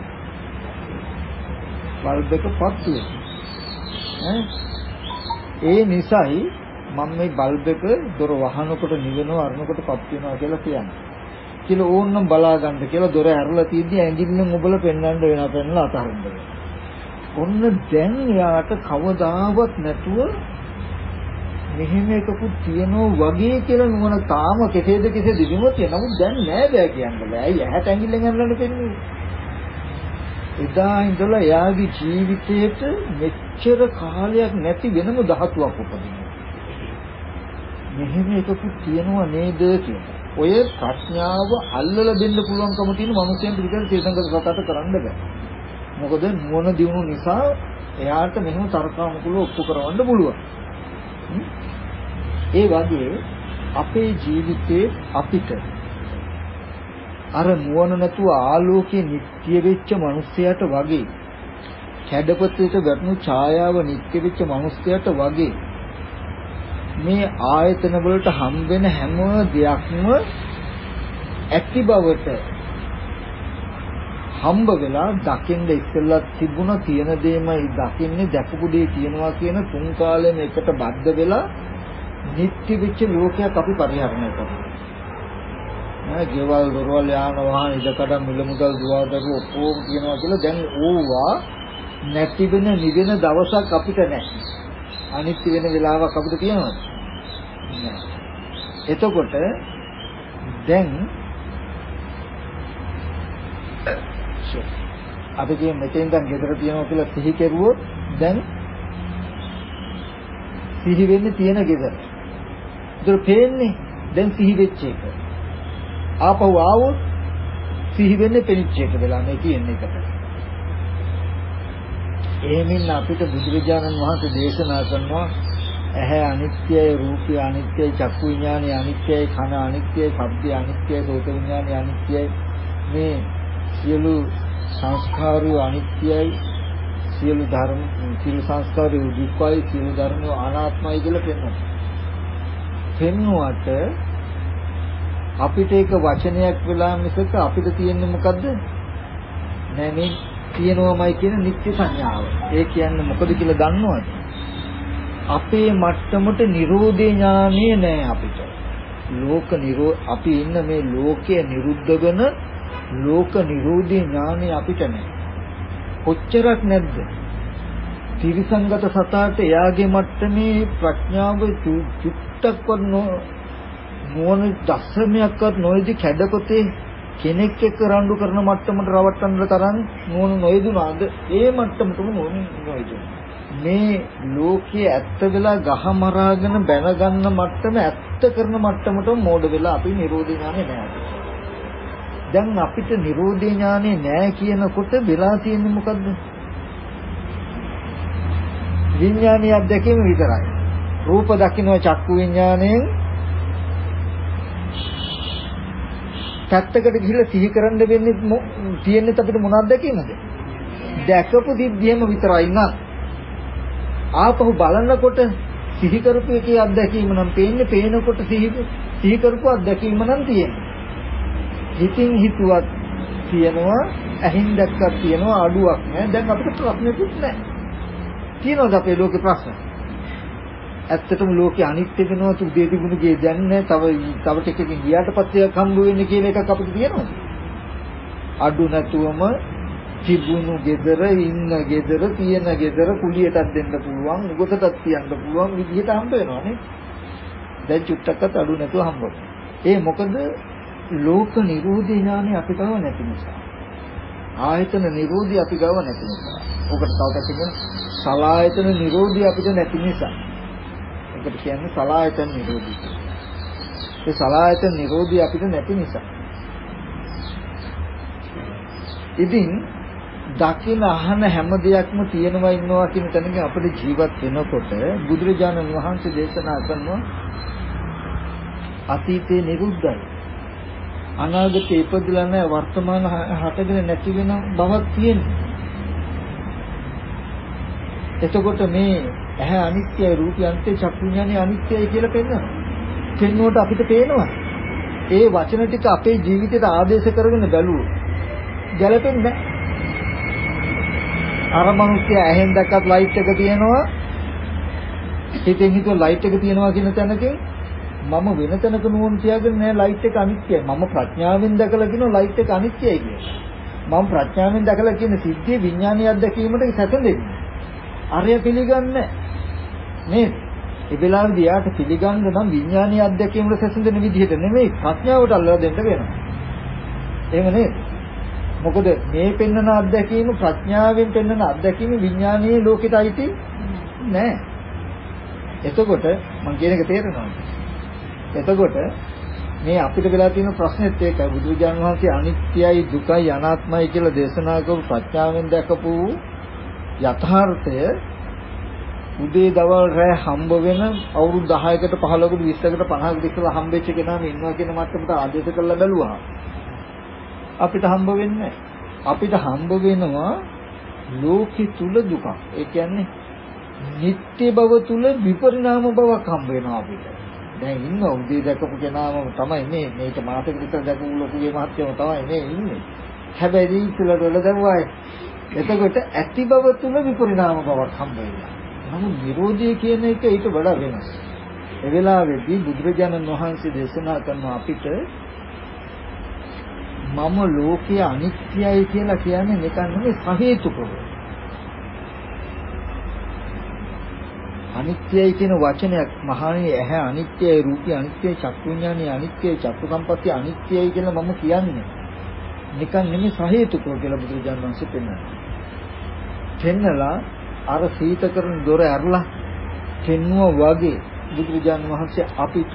බල්බ් එක පත් වෙනවා. ඒ නිසායි මම මේ බල්බ් එක දොර වහනකොට නිවෙනවා අරනකොට පත් වෙනවා කියලා කියන්නේ. කියලා ඕන්නම් බලා ගන්න කියලා දොර ඇරලා තියදී ඇඟිල්ලෙන් ඔබලා පෙන්වන්න වෙනවා පෙන්වලා අතහරින්න වෙනවා. ඔන්න දැන් යාට කවදාවත් නැතුව මෙහෙම එකකුත් තියෙනවා වගේ කියලා නුවණ තාම කෙසේද දිනුම තියෙනවා. නමුත් දැන් නෑ බෑ කියන්න බෑ. ඇයි ඇහැට ඇඟිල්ලෙන් අරලන්න පෙන්නේ? එදා ඉඳලා එයාගේ ජීවිතේට මෙච්චර කාලයක් නැති වෙනම ධාතුවක් උපදිනවා. මෙහෙම එකකුත් තියෙනවා නේද කියලා. ඔය ප්‍රඥාව අල්ලලා දෙන්න පුළුවන්කම තියෙන මිනිස්යන්ට විතර තේසංගත සතට කරන්න බෑ. මොකද නුවණ දිනු නිසා එයාට මෙහෙම තර්කානුකූලව ඔප්පු කරවන්න පුළුවන්. ඒ වගේ අපේ ජීවිතේ අපිට අර නුවණ නැතුව ආලෝකයේ නිත්‍ය වෙච්ච මිනිසයාට වගේ කැඩපතේට වැටුණු ඡායාව නිත්‍ය වෙච්ච මිනිසයාට වගේ මේ ආයතන වලට හම් වෙන හැම දෙයක්ම ඇති බවට හම්බ වෙලා දකින්න ඉස්සෙල්ලා තිබුණ තියෙන දෙයමයි දකින්නේ දැකපු දේ තියෙනවා කියන තුන් කාලෙම එකට බද්ධ වෙලා නිත්‍ය වෙච්ච ලෝකයක් අපි පරිහරණය කරනවා. නෑ ගෙවල් දොරවල් යාන වාහන ඉදකඩ මිල මුදල් දුවදරු ඔක්කොම කියනවා කියලා දැන් ඕවා නැති වෙන නිවෙන දවසක් අපිට නැහැ. අනිත්‍ය වෙන වෙලාවක් අපිට තියෙනවද? නෑ. එතකොට දැන් අපි කියන්නේ මෙතෙන් දැන් ගෙදර තියනවා කියලා සිහි කෙරුවොත් දැන් සිහි වෙන්නේ තියෙන ගෙදර. ඒතර පේන්නේ දැන් සිහි වෙච්ච එක. ආපහු ආවොත් සිහි වෙන්නේ පෙනිච්ච එක වෙලා මේ කියන්නේ එකට. එහෙමින් අපිට බුදුරජාණන් වහන්සේ දේශනා කරනවා ඇහැ අනිත්‍යයි, රූපය අනිත්‍යයි, චක්කු විඥානය අනිත්‍යයි, කන අනිත්‍යයි, ශබ්දය අනිත්‍යයි, සෝත විඥානය අනිත්‍යයි. මේ සියලු සංස්කාරය අනිත්‍යයි, සියලු ධර්ම සියලු සංස්කාරය දුක්ඛයි, සියලු ධර්ම අනාත්මයි කියලා පෙන්වනවා. පෙන්වුවට අපිට ඒක වචනයක් වෙලා මිසක අපිට තියෙන්නේ මොකද්ද? නෑ මේ තියෙනවමයි කියන නිත්‍ය සංඥාව. ඒ කියන්නේ මොකද කියලා දන්නවද? අපේ මට්ටමට නිරෝධේ ඥානෙ නෑ අපිට. අපි ඉන්න මේ ලෝකයේ නිරුද්ධ වෙන ලෝක නිරෝධේ ඥානෙ අපිට නෑ. කොච්චරක් නැද්ද? ත්‍රිසංගත සතාට එයාගේ මට්ටමේ ප්‍රඥාව චුට්ටක්වත් නුවණ දශමයක්වත් නොයේදී කැඩපතේ කෙනෙක් එක්ක රණ්ඩු කරන මට්ටමට රවට්ටන්න තරම් නුවණ නොයදුනාද? ඒ මට්ටමටම නුවණ නොයදුනා. මේ ලෝකයේ ඇත්ත වෙලා ගහ මරාගෙන බැන ගන්න මට්ටම ඇත්ත කරන මට්ටමට මෝඩ වෙලා අපි නිරෝධ ඥානෙ නැහැ. දැන් අපිට නිරෝධ ඥානෙ නැහැ කියනකොට වෙලා තියෙන්නේ මොකද්ද? විඥානියක් දැකීම විතරයි. රූප දකින්න චක්කු විඥාණයෙන් පැත්තකට ගිහිල්ලා සිහි කරන්න වෙන්නේ තියෙන්නේ අපිට මොනවද දැකීමද? දැකපු දිද්දියම විතරයි නං. ආපහු බලනකොට සිහි කරපු එකේ අත්දැකීම නම් පේන්නේ, පේනකොට සිහි කරපු අත්දැකීම නම් තියෙන්නේ. හිතින් හිතුවත් තියෙනවා, ඇහින් දැක්කක් තියෙනවා, අඩුවක් නෑ. දැන් අපිට ප්‍රශ්නෙකුත් නෑ. තියෙනවද අපේ ලෝකේ ප්‍රශ්න? ඇත්තටම ලෝකේ අනිත්‍ය වෙනවා, උදේ තිබුණු ගේ දැන් නෑ, තව ටිකකින් ගියාට පස්සේ හම්බ වෙන්නේ කියන එකක් අපිට තියෙනවද? අඩු නැතුවම තිබුණු gedara, ඉන්න gedara, තියෙන gedara කුලියටත් දෙන්න පුළුවන්, උගතටත් තියන්න පුළුවන් විදිහට හම්බ වෙනවා නේ. දැන් චුට්ටක්වත් අඩු නැතුව හම්බ වෙනවා. ඒ මොකද ලෝක නිරෝධ ඥානෙ අපි ගාව නැති නිසා. ආයතන නිරෝධي අපි ගාව නැති නිසා. ඔකට තව පැත්තකින් සලායතන නිරෝධي අපිට නැති නිසා. ඒකට කියන්නේ සලායතන නිරෝධي. ඒ සලායතන නිරෝධي අපිට නැති නිසා. ඉතින් දකින අහන හැම දෙයක්ම තියෙනවා ඉන්නවා කියන තැනකින් අපිට ජීවත් වෙනකොට බුදුරජාණන් වහන්සේ දේශනා කරනවා අතීතේ නිරුද්ධයි. අනාගතේ ඉපදලා නැහැ, වර්තමාන හටගෙන නැති වෙන බවක් තියෙනවා. එතකොට මේ ඇහැ අනිත්‍යයි, රූපය අනිත්‍යයි, චක්කු විඥානය අනිත්‍යයි කියලා පෙන්නනවා. පෙන්නුවට අපිට පේනවා. ඒ වචන ටික අපේ ජීවිතයට ආදේශ කරගෙන බැලුවොත් ගැලපෙන්නේ නැහැ. අර මිනිස්සු ඇහෙන් දැක්කත් ලයිට් එක තියෙනවා, හිතෙන් හිතුව ලයිට් එක තියෙනවා කියන තැනකින් මම වෙන තැනක නුවණ තියාගෙන නෑ ලයිට් එක අනිත්‍යයි. මම ප්‍රඥාවෙන් දැකලා කියනවා ලයිට් එක අනිත්‍යයි කියලා. මම ප්‍රඥාවෙන් දැකලා කියන සිද්ධිය විඥානීය අත්දැකීමට සැකඳෙන්නේ. අරය පිළිගන්නේ නේද? ඒ වෙලාවේදී යාට පිළිගන්න නම් විඥානීය අත්දැකීමට සැසඳෙන විදිහට නෙමෙයි ප්‍රඥාවට අල්ලලා දෙන්න වෙනවා. එහෙම නේද? මොකද මේ පෙන්වන අත්දැකීම ප්‍රඥාවෙන් පෙන්වන අත්දැකීම විඥානීය ලෝකෙට අයිති නෑ. එතකොට මම කියන එක තේරෙනවද? එතකොට මේ අපිට වෙලා තියෙන ප්‍රශ්නෙත් ඒකයි. බුදුරජාණන් වහන්සේ අනිත්‍යයි, දුකයි, අනාත්මයි කියලා දේශනා කරපු ප්‍රඥාවෙන් දැකපු යථාර්ථය උදේ දවල් රැ හම්බ වෙන අවුරුදු 10කට 15කට 20කට 50කට ඉස්සලා හම්බෙච්ච කෙනාම ඉන්නවා කියන මට්ටමට ආදේශ කරලා බැලුවා. අපිට හම්බ වෙන්නේ අපිට හම්බ වෙනවා ලෝකෙ තුල දුක. ඒ කියන්නේ නිත්‍ය බව තුල විපරිණාම බවක් හම්බ වෙනවා අපිට. දැන් ඉන්න උදේ දැකපු කෙනාම තමයි මේක මාසෙක විතර දැකපු ලොකුගේ මහත්යම තමයි මේ ඉන්නේ. හැබැයි ඉස්සලට වල දැම්වයි. එතකොට ඇති බව තුල විපරිණාම බවක් හම්බ වෙනවා. නමුත් නිරෝධය කියන එක ඊට වඩා වෙනස්. ඒ වෙලාවේදී බුදුරජාණන් වහන්සේ දේශනා කරන අපිට මම ලෝකයේ අනිත්‍යයි කියලා කියන්නේ නිකන් නෙමෙයි සහේතුකව. අනිත්‍යයි කියන වචනයක් මහණෙනි ඇහැ අනිත්‍යයි, රූපය අනිත්‍යයි, චක්කු විඥානය අනිත්‍යයි, චක්කු සම්පස්සේ අනිත්‍යයි කියලා මම කියන්නේ. නිකන් නෙමෙයි සහේතුකව කියලා බුදුරජාණන් වහන්සේ පෙන්නනවා. පෙන්නලා අර සීත කරන දොර ඇරලා පෙන්නුවා වගේ බුදුරජාණන් වහන්සේ අපිට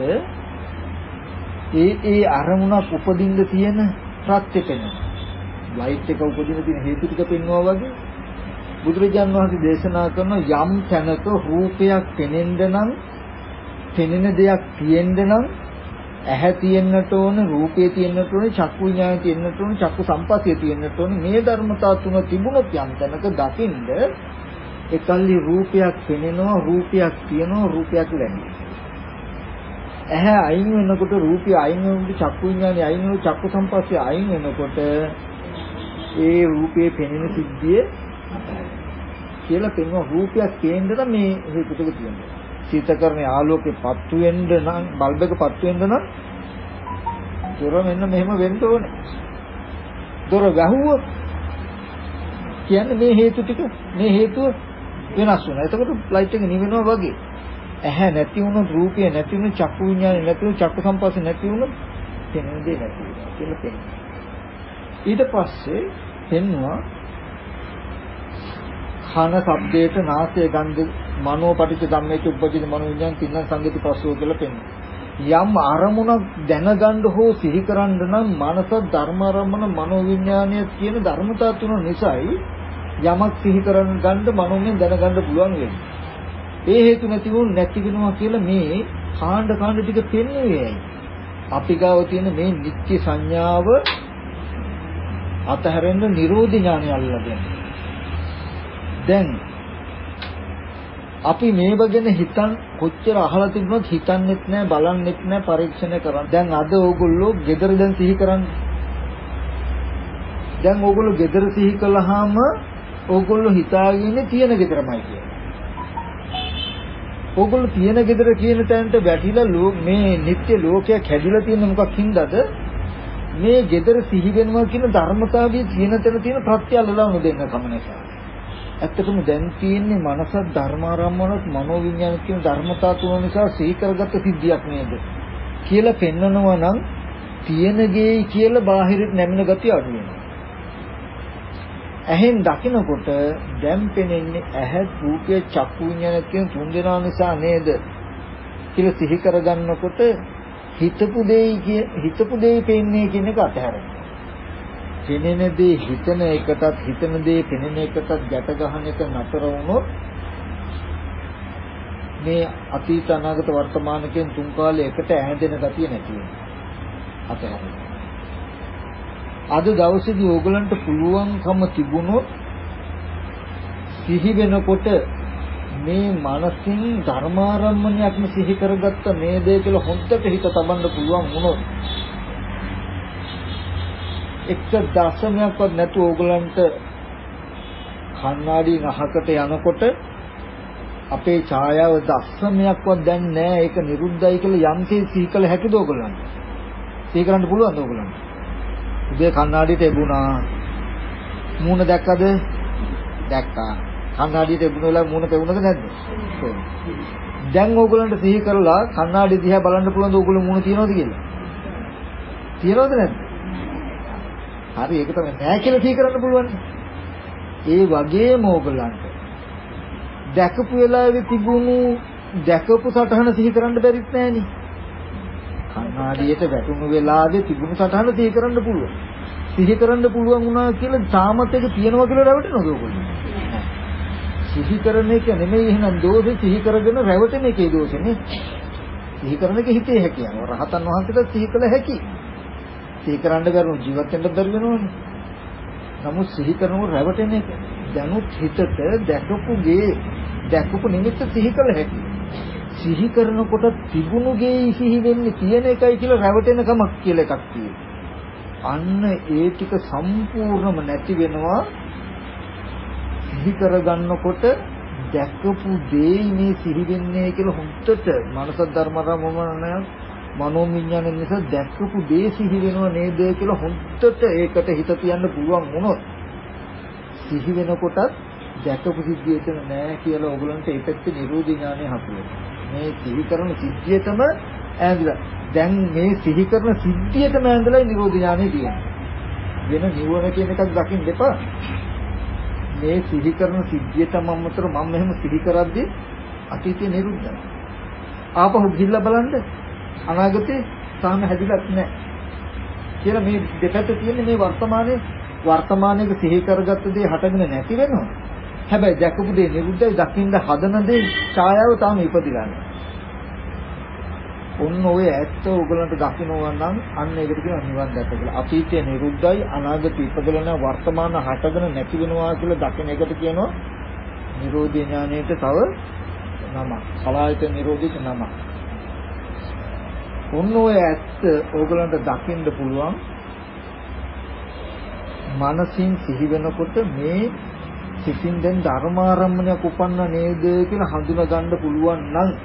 ඒ අරමුණක් උපදින්න තියෙන ප්‍රත්‍ය පෙන්වනවා. ලයිට් එක උපදින තියෙන හේතු ටික පෙන්වනවා වගේ බුදුරජාණන් වහන්සේ දේශනා කරන යම් තැනක රූපයක් පෙනෙන්න නම්, පෙනෙන දෙයක් තියෙන්න නම් ඇහැ තියෙන්නට ඕන, රූපය තියෙන්නට ඕන, චක්කු විඤ්ඤාණය තියෙන්නට ඕන, චක්කු සම්පස්සිය තියෙන්නට ඕන. මේ ධර්මතා තුන තිබුණොත් යම් තැනක දකින්ද එකල්ලි රූපයක් පෙනෙනවා, රූපයක් තියෙනවා, රූපයක් ලැබෙනවා. ඇහැ අයින් වෙනකොට රූපය අයින් වෙනකොට චක්කු විඤ්ඤාණය අයින් වෙනකොට චක්කු සම්පස්සිය අයින් වෙනකොට ඒ රූපයේ පෙනෙන සිද්ධිය කියලා පෙන්වන රූපයක් පේන්න නම් මේ හේතු ටික තියෙනවා. සීතකරණේ ආලෝකේ පත්තු වෙන්න නම්, බල්බ් එක පත්තු වෙන්න නම් දොර මෙන්න මෙහෙම වෙන්න ඕනේ. දොර වැහුවොත් කියන්නේ මේ හේතු ටික, මේ හේතුව වෙනස් වෙනවා. එතකොට ලයිට් එක නිවෙනවා වගේ. ඇහැ නැති වුණොත්, රූපය නැති වුණොත්, චක්කු විඤ්ඤාණය නැති වුණොත්, චක්කු සම්පස්සේ නැති වුණොත් පෙනෙන දේ නැති වෙනවා කියලා පෙන්නනවා. ඊට පස්සේ පෙන්නවා කන ශබ්දයට, නාසය ගන්ධ, මනෝ පටිච්ච ධම්මේච උප්පජිත මනෝ විඤ්ඤාණ තින්න සංගති පස්සෝ කියලා පෙන්වනවා. යම් අරමුණක් දැනගන්න හෝ සිහි කරන්න නම් මනස ධර්මාරම්මන මනෝ විඤ්ඤාණය කියන ධර්මතා තුන නිසායි යමක් සිහි කරන්න ගන්න මනෝමයෙන් දැනගන්න පුළුවන් වෙන්නේ. ඒ හේතු නැති වෙනවා කියලා මේ කාණ්ඩ ටික පෙන්වුවේ ඇයි? අපි ගාව තියෙන මේ නිත්‍ය සංඥාව අතහැරෙන්න නිරෝධ ඥානය අල්ලගෙන. දැන් අපි මේව ගැන හිතන් කොච්චර අහලා තිබුණත් හිතන්නෙත් නැහැ, බලන්නෙත් නැහැ, පරීක්ෂණය කරන්නේ. දැන් අද ඕගොල්ලෝ gedara දැන් සිහි කරන්නේ. දැන් ඕගොල්ලෝ gedara සිහි කළාම ඕගොල්ලෝ හිතාගෙන ඉන්නේ තියෙන gedaramයි කියලා. ඕගොල්ලෝ තියෙන gedara කියන තැනට වැටිලා මේ නිත්‍ය ලෝකයක් හැදිලා තියෙන මොකක් හින්දාද? මේ gedara සිහි වෙනවා කියන ධර්මතාවයේ තියෙන තැන තියෙන ප්‍රත්‍ය අල්ලලා නොදෙන්න කම නිසා. ඇත්තටම දැන් තියෙන්නේ මනසත් ධර්මාරම්මනත් මනෝවිඤ්ඤාණ කියන ධර්මතා තුන නිසා සිහි කරගත්ත සිද්ධියක් නේද කියලා පෙන්නනවා නම් තියෙන ගේ කියලා බාහිරට නැමෙන ගතිය අඩු වෙනවා. ඇහෙන් දකිනකොට දැන් පෙනෙන්නේ ඇහැ රූපය චක්කු විඤ්ඤාණ කියන තුන් දෙනා නිසා නේද කියලා සිහි කරගන්නකොට හිතපු දෙයි පෙන්නේ කියන එක අතහැරෙනවා. පෙනෙන දේ හිතන එකටත් හිතන දේ පෙනෙන එකටත් ගැට ගන්න එක නතර වුණොත් මේ අතීත අනාගත වර්තමාන කියන තුන් කාලේ එකට ඇහැදෙන ගතිය නැති වෙනවා. අතහැරෙනවා. අද දවසේදී ඕගලන්ට පුළුවන්කම තිබුණොත් සිහි වෙනකොට මේ මනසින් ධර්මාරම්මණයක්ම සිහි කරගත්ත මේ දේ කියලා හොඳට හිත තබන්න පුළුවන් වුණොත් එක දශමයක්වත් නැතුව ඕගලන්ට කණ්ණාඩි නහකට යනකොට අපේ ඡායාව දශමයක්වත් දැන් නැහැ, ඒක නිරුද්ධයි කියලා යම්සේ සිහි කළ හැකිද ඕගලන්ට? සිහි කරන්න පුළුවන්ද ඕගලන්ට? උදේ කණ්ණාඩියට එබුණා, මූණ දැක්කද? දැක්කා. කණ්ණාඩියට එබුණ වෙලාව මූණ පෙවුනද නැද්ද? දැන් ඕගලන්ට සිහි කරලා කණ්ණාඩිය දිහා බලන්න පුළුවන්ද ඕගොල්ලෝ මූණ තියනවද කියලා? තියනවද නැද්ද? හරි, ඒක තමයි නැහැ කියලා සිහි කරන්න පුළුවන්. ඒ වගේම ඕගලන්ට දැකපු වෙලාවේ තිබුණු දැකපු සටහන සිහි කරන්න බැරිත් නෑනේ. කණ්ණාඩියට වැටුණු වෙලාවේ තිබුණු සටහන සිහි කරන්න පුළුවන්. සිහි කරන්න පුළුවන් වුණා කියලා තාමත් ඒක තියෙනවා කියලා රැවටෙනවද ඔයගොල්ලෝ? සිහි කරන එක නෙමෙයි එහෙනම් දෝෂේ, සිහි කරගෙන රැවටෙන එකේ දෝෂනේ. සිහි කරන එක හිතේ හැකියාව. රහතන් වහන්සේට සිහි කළ හැකි. සිහි කරන්න බැරුණු ජීවත් වෙන්න බැරි වෙනවනේ. නමුත් සිහි කරනකොට රැවටෙන එක දැනුත් හිතට දැකපු නිමිත්ත සිහි කළ හැකි. සිහි කරනකොට තිබුණු ගේ සිහි වෙන්නේ තියෙන එකයි කියලා රැවටෙන කමක් කියලා එකක් තියෙනවා. අන්න ඒ ටික සම්පූර්ණම නැති වෙනවා. සිහි කරගන්නකොට දැකපු දේ මේ සිහි වෙන්නේ කියලා හුත්තට මනස ධර්මරමමන මනෝවිඤ්ඤාණය නිසා දැකපු දේ සිහි වෙනව නේද කියලා හුත්තට ඒකට හිත තියන්න පුළුවන් වුණොත් සිහි වෙනකොටත් දැකපු සිද්ධිය එතන නෑ කියලා ඕගලන්ට ඒකත් නිරෝධ ඥානය හසුවෙනවා. මේ සිහි කරන සිද්ධියටම ඈඳලා දැන් මේ සිහි කරන සිද්ධියටම ඈඳලා නිරෝධ ඥානය තියෙනවා. වෙන නිවන කියන එකක් දකින්න එපා. මේ සිහි කරන සිද්ධියටම අමතර මම මෙහෙම සිහි කරද්දී අතීතේ නිරුද්ධයි. ආපහු ගිහිල්ලා බලන්න අනාගතේ තාම හැදිලත් නැහැ. කියලා මේ දෙපැත්ත තියෙන්නේ මේ වර්තමානයේ සිහි කරගත්ත දේ හටගෙන නැති වෙනවා. හැබැයි දැකපු දේ නිරුද්ධයි, දකින්න හදන දේ ඡායාව තාම ඉපදිලා නැහැ. ඔන්න ඔය ඇත්ත උගලන්ට දකින්නවා නම් අන්න ඒකට කියනවා නිවන් දැක කියලා. අතීතය නිරුද්ධයි, අනාගතය ඉපදලා නැහැ, වර්තමාන හටගෙන නැති වෙනවා කියලා දකින එකට කියනවා නිරෝධ ඥානයට තව නමක්. සලායත නිරෝධිත නමක්. ඔන්න ඔය ඇත්ත ඕගලන්ට දකින්න පුළුවන්. මනසින් සිහි වෙනකොට මේ සිතින් දැන් ධර්මාරම්මණයක් උපන්න නේද කියලා හඳුනා ගන්න පුළුවන්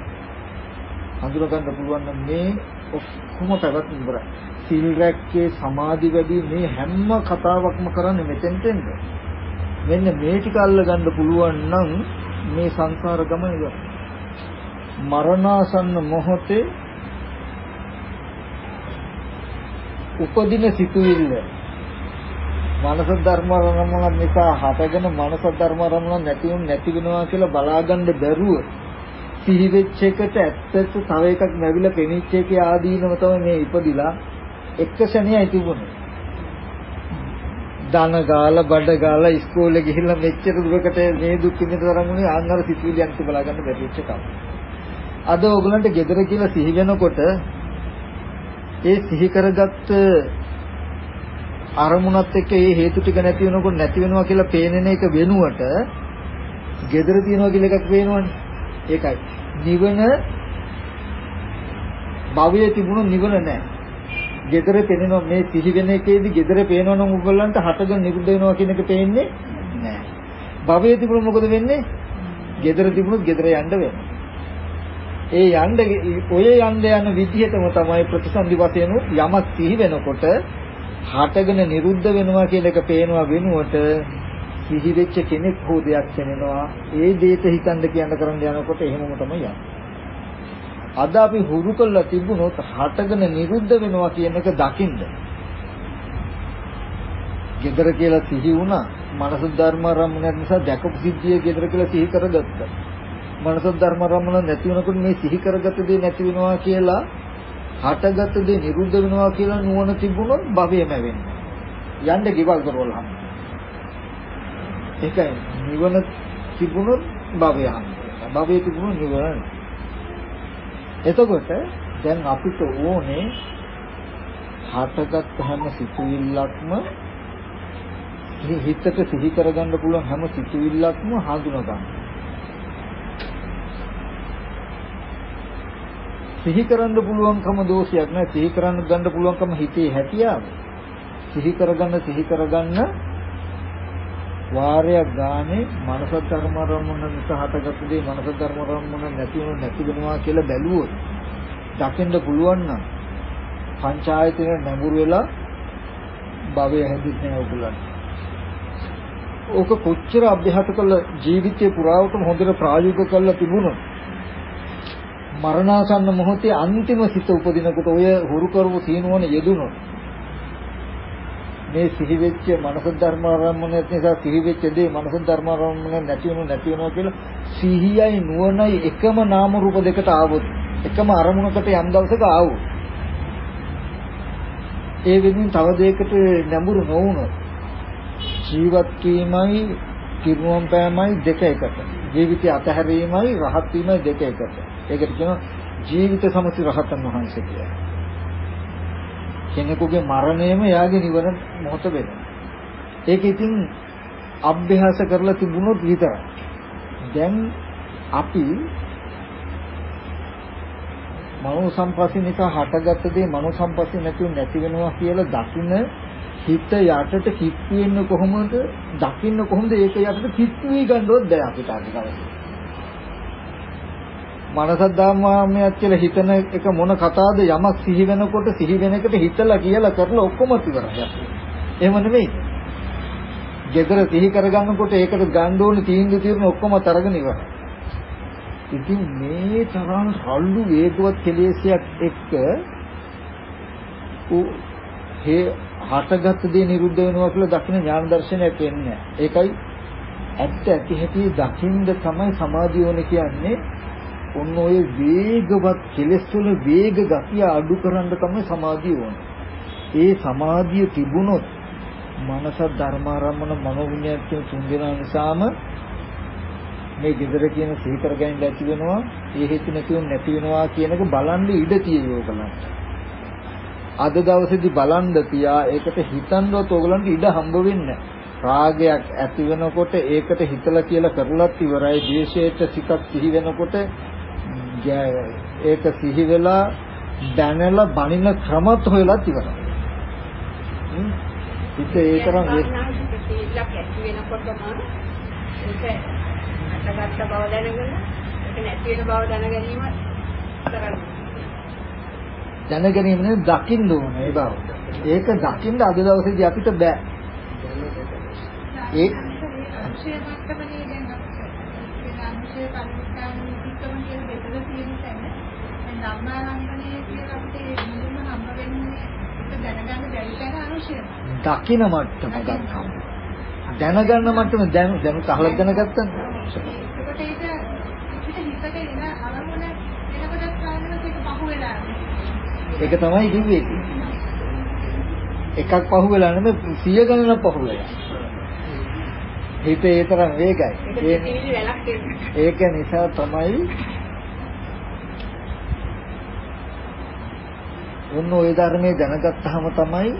නම් මේ ඔක්කොම පැවැත්ම ඉවරයි. සිල් රැක්කේ, සමාධි වැඩි, මේ හැම කතාවක්ම කරන්නේ මෙතෙන්ට එන්න. මෙන්න මේ ටික අල්ල ගන්න පුළුවන් නම් මේ සංසාර ගමන ඉවරයි. මරණාසන්න මොහොතේ උපදින සිතුවිල්ල මනස ධර්ම රමණ නිසා හටගෙන මනස ධර්ම රමණ නැති වෙනවා කියලා බලාගන්න බැරුව සිහි වෙච්ච එකට ඇත්තට තව එකක් නැවිලා පෙනිච්ච එකේ ආදීනව තමයි මේ ඉපදිලා එක ශණියයි තිබුණේ. දන ගාලා බඩ ගාලා ඉස්කෝලේ ගිහිල්ලා මෙච්චර දුරකට මේ දුක් විඳින තරම් උනේ ආන්දර සිතුවිලි අන්ත බලාගන්න බැරි වෙච්ච එකක්. අද ඕගලන්ට gedara කියලා සිහි වෙනකොට ඒ සිහි කරගත්ත අරමුණත් එක්ක ඒ හේතු ටික නැති වෙනකොට නැති වෙනවා කියලා පේනන එක වෙනුවට gedara තියනවා කියලා එකක් පේනවනේ. ඒකයි. නිවන භවයේ තිබුණු නිවන නැහැ. gedara පේනවා මේ සිහි වෙන එකේදී gedara පේනවා නම් උගලන්ට හටගෙන නිරුද්ධ වෙනවා කියන එක පේන්නේ නැහැ. භවයේ තිබුණොත් මොකද වෙන්නේ? gedara තිබුණොත් gedara යන්න වෙනවා. ඒ යන්න ඔය යන්න යන විදිහටම තමයි ප්‍රතිසන්දි වශයෙන් යමක් සිහි වෙනකොට හටගෙන නිරුද්ධ වෙනවා කියලා එක පේනවා වෙනුවට සිහි වෙච්ච කෙනෙක් හෝ දෙයක් දැනෙනවා. ඒ දෙයට හිතන්න කියන්න කරන්න යනකොට එහෙමම තමයි යන්නේ. අද අපි හුරු කරලා තිබුණොත් හටගෙන නිරුද්ධ වෙනවා කියන එක දකින්න. gedara කියලා සිහි වුණා. මනස ධර්ම රම්මන නිසා දැකපු සිද්ධිය gedara කියලා සිහි කරගත්තා. මනස ධර්ම රම්මන නැති වෙනකොට මේ සිහි කරගත්ත දේ නැති වෙනවා කියලා හටගත්ත දේ නිරුද්ධ වෙනවා කියලා නුවණ තිබුණොත් භවයම වෙන්නේ. යන්න ගෙවල් කරවල හම්. ඒකයි නිවන තිබුණොත් භවය හම්. භවය තිබුණොත් නිවන. එතකොට දැන් අපිට ඕනේ හටගත් හැම සිතුවිල්ලක්ම හිතට සිහි කරගන්න පුළුවන් හැම සිතුවිල්ලක්ම හඳුනා ගන්න. සිහි කරන්න පුළුවන්කම දෝෂයක් නෑ. සිහි කරන්න ගන්න පුළුවන්කම හිතේ හැකියාව. සිහි කරගන්න වාරයක් ගානේ මනස ධර්ම රම්මන නිසා හටගත්ත දේ මනස ධර්ම රම්මන නැති වෙනවා කියලා බැලුවොත් දකින්න පුළුවන් නම් පංචායතන නැඹුරු වෙලා භවය හැදින්නේ නැහැ ඔයගොල්ලන්. ඕක කොච්චර අභ්‍යාස කළ ජීවිතේ පුරාවටම හොඳට ප්‍රායෝගික කරලා තිබුණොත් මරණාසන්න මොහොතේ අන්තිම සිත උපදිනකොට ඔය හුරු කරපු සීනුවන යෙදුනොත් මේ සිහි වෙච්ච මනස ධර්මාරම්මන නිසා සිහි වෙච්ච දේ මනස ධර්මාරම්මන නැති වෙනවා කියලා සිහියයි නුවණයි එකම නාම රූප දෙකට ආවොත් එකම අරමුණකට යම් දවසක ආවොත් ඒ වෙනුවෙන් තව දෙයකට නැඹුරු නොවුනොත් ජීවත් වීමයි කිරුවම් පෑමයි දෙක එකට ජීවිතය අතහැරීමයි රහත් වීමයි දෙක එකට. ඒකට කියනවා ජීවිත සමසි රහතන් වහන්සේ කියලා. කෙනෙකුගේ මරණයම යාගේ නිවන මොහොත වෙනවා. ඒක ඉතින් අභ්‍යාස කරලා තිබුණොත් විතරයි. දැන් අපි මනෝ සම්පස්සේ නිසා හටගත්ත දේ මනෝ සම්පස්සේ නැති වෙනවා කියලා දකින්න හිත යටට කිප්පු වෙන්නේ කොහොමද? දකින්න කොහොමද? ඒක යටට කිප්පු වී ගන්නවත් බෑ අපිට අද දවසේ. මනස ධම්මාමයක් කියලා හිතන එක මොන කතාවද? යමක් සිහි වෙනකොට සිහි වෙන එකට හිතලා කියලා කරලා ඔක්කොම ඉවරයි. එහෙම නෙමෙයි. gedara සිහි කරගන්නකොට ඒකට ගන්න ඕනේ තීන්දුව తీරන ඔක්කොම තරගෙන ඉවරයි. ඉතින් මේ තරම් සල්ලු වේගවත් කෙලෙසයක් එක්ක හටගත් දේ නිරුද්ධ වෙනවා කියලා දකින්න ඥාන දර්ශනයක් වෙන්නේ. ඒකයි ඇත්ත ඇති හැටි දකින්න තමයි සමාධිය ඕනේ කියන්නේ. ඔන්න ඔය වේගවත් කෙලෙස් වල වේග ගතිය අඩු කරන්න තමයි සමාධිය ඕනේ. ඒ සමාධිය තිබුණොත් මනස ධර්මාරම්මන මනෝවිඤ්ඤාණ කියන තුන් දෙනා නිසාම මේ gedara කියන සීකර ගැනීම ඇති වෙනවා. ඒ හේතු නැති වෙනවා කියන එක බලන්න ඉඩ තියෙයි ඕගලන්ට. අද දවසේදී බලන්න තියා ඒකට හිතන්නවත් ඕගලන්ට ඉඩ හම්බ වෙන්නේ රාගයක් ඇති වෙනකොට ඒකට හිතලා කියලා කරලත් ඉවරයි. ද්වේෂයට සිතක් සිහි වෙනකොට ඒක සිහි වෙලා දැනලා බණින ක්‍රමත් හොයලත් ඉවරයි. ඒක ඒ තරම් ඒක ඇති වෙනකොටම ඒක අටගත්ත බව දැනගෙන ඒක නැති වෙන බව දැන ගැනීම කරන්නේ. දැන ගැනීම නෙවෙයි දකින්න ඕනේ ඒ බව. ඒක දකින්න අද දවසේදී අපිට බෑ. ඒ අංශය මට්ටමනේ දැන් අපිට අංශය පරිස්කාරන විකම කියන දෙකද තියෙන තැන දැන් ධම්මාරම්භණය කියලා අපිට මුලින්ම හම්බ වෙන්නේ ඒක දැනගන්න බැරි තැන අංශය. දකින්න මට්ටම ගන්නවා. දැනගන්න මට්ටම දැන් කහලක් දැනගත්තනේ. ඒකට ඒක අපිට හිතට එන අරමුණ වෙනකොටත් කාරණාවක් ඒක පහු වෙලා යනවා. ඒක තමයි කිව්වේ. එකක් පහු වෙලා නෙමෙයි 100 ගණනක් පහු වෙලා. හිතේ ඒ තරම් වේගයි. ඒක නිසා තමයි ඔන්න ওই ධර්මයේ දැනගත්තාම තමයි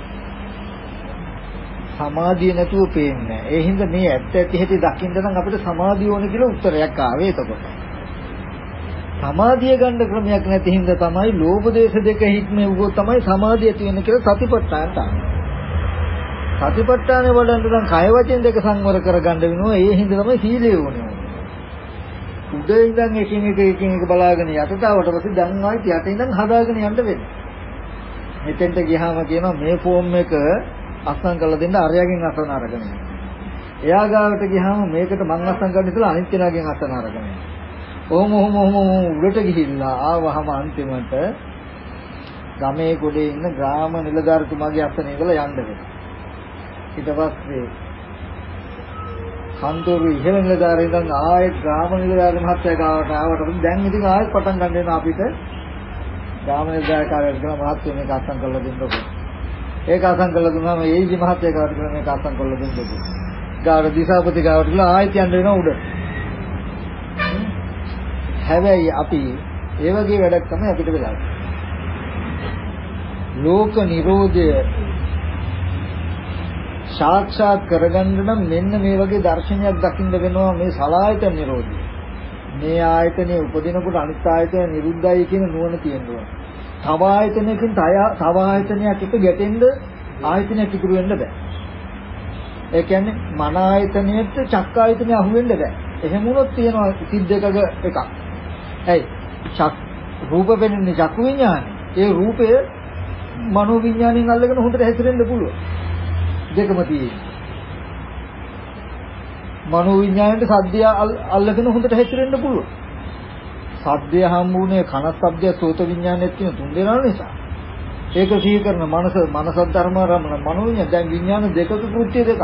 සමාධිය නැතුව පේන්නේ. ඒ හින්දා මේ ඇත්ත ඇති හැටි දකින්න නම් අපිට සමාධිය ඕන කියලා උත්තරයක් ආවේ එතකොට. සමාධිය ගන්න ක්‍රමයක් නැති හින්දා තමයි ලෝභ දේශ දෙක හික්මෙව්වොත් තමයි සමාධිය ඇති වෙන්නේ කියලා සතිපට්ඨානට ආවේ. සතිපට්ඨානේ වඩන්න නම් කය වචෙන් දෙක සංවර කරගන්න වෙනවා. ඒ හින්දා තමයි සීලය ඕනේ. උඩ ඉඳන් එකින් එක බලාගෙන යටට ආවට පස්සේ දැන් ආයෙත් යට ඉඳන් හදාගෙන යන්න වෙනවා. මෙතෙන්ට ගියාම කියනවා මේ ෆෝම් එක අස්සම් කරලා දෙන්න අරයාගෙන් අස්සන අරගෙන. එයා ගාවට ගියාම මේකට මං අස්සම් ගන්න ඉතලා අනිත් කෙනාගෙන් අස්සන අරගෙන. ඔහොම උඩට ගිහිල්ලා ආවහම අන්තිමට ගමේ ගොඩේ ඉන්න ග්‍රාම නිලධාරිතුමාගේ අස්සනේ ඉඳලා යන්න වෙනවා. ඊට පස්සේ කන්තෝරු ඉහළ නිලධාරිය ඉඳන් ආයෙත් ග්‍රාම නිලධාරි මහත්තයා ගාවට ආවට දැන් ඉතින් ආයෙත් පටන් ගන්න වෙනවා අපිට ග්‍රාම නිලධාරි කාර්යාලයට ගිහලා මහත්තයෝ මේක අස්සම් කරලා දෙන්නකෝ. ඒක අස්සම් කරලා දුන්නාම ඒජි මහත්තයා ගාවට ගිහලා මේක අස්සම් කරලා දෙන්නකෝ. ගාවට දිසාපති ගාවට ගිහලා ආයෙත් යන්න වෙනවා උඩ. හැබැයි අපි ඒ වගේ වැඩක් තමයි අපිට වෙලා තියෙන්නේ. ලෝක නිරෝධය සාක්ෂාත් කරගන්න නම් මෙන්න මේ වගේ දර්ශනයක් දකින්න වෙනවා. මේ සලආයතන නිරෝධය. මේ ආයතනේ උපදිනකොට අනිත් ආයතන නිරුද්ධයි කියන නුවණ තියෙනවා. තව ආයතනයකින් තව ආයතනයක් එක ගැටෙන්න ආයතනයක් ඉතුරු වෙන්න බෑ. ඒ කියන්නේ මන ආයතනයට චක්ක ආයතනය අහු වෙන්න බෑ. එහෙම වුණොත් තියෙනවා සිද්දකක එකක්. ඇයි? රූප වෙන්නේ චක්කු විඥානේ. ඒ රූපය මනෝ විඥාණයෙන් අල්ලගෙන හොඳට හැසිරෙන්න පුළුවන්. දෙකම තියෙනවා. මනෝ විඥාණයට සද්දය අල්ලගෙන හොඳට හැසිරෙන්න පුළුවන්. සද්දය හම්බුනේ කන ශබ්දය සෝත විඥානෙත් කියන තුන් දෙනා නිසා. ඒක සිහි කරන මනස ධර්ම රමණ මනෝ විඥාන දැන් විඥාන දෙකක කෘත්‍ය දෙකක්.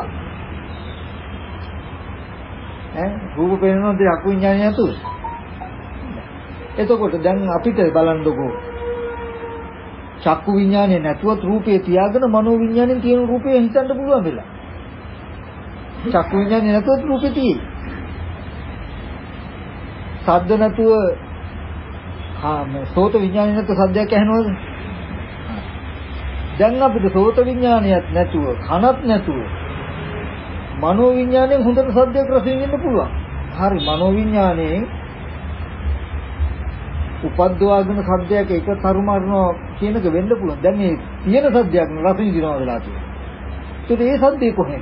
රූප පේනවා දෙයක් විඥානය ඇතුළේ. එතකොට දැන් අපිට බලන්නකෝ චක්කු විඥානේ නැතුවත් රූපේ තියාගෙන මනෝ විඥානෙන් තියෙන රූපේ හිතන්න පුළුවන් වෙලා. චක්කු විඥානේ නැතුවත් රූපේ තියෙයි. ශබ්ද නැතුව මේ සෝත විඥානේ නැතුව සද්දයක් ඇහෙනවද? දැන් අපිට සෝත විඥානියක් නැතුව කනත් නැතුව මනෝ විඥාණයෙන් හොඳට සද්දයක් රස විඳින්න පුළුවන්. හරි මනෝ විඥාණයෙන් උපද්දවාගෙන සද්දයක් එක තරුමාරනවා කියනක වෙන්න පුළුවන්. දැන් මේ තියෙන සද්දයක් රස විඳිනවා වෙලා තියෙනවා. ඒත් ඒ සද්දේ කොහෙන්ද?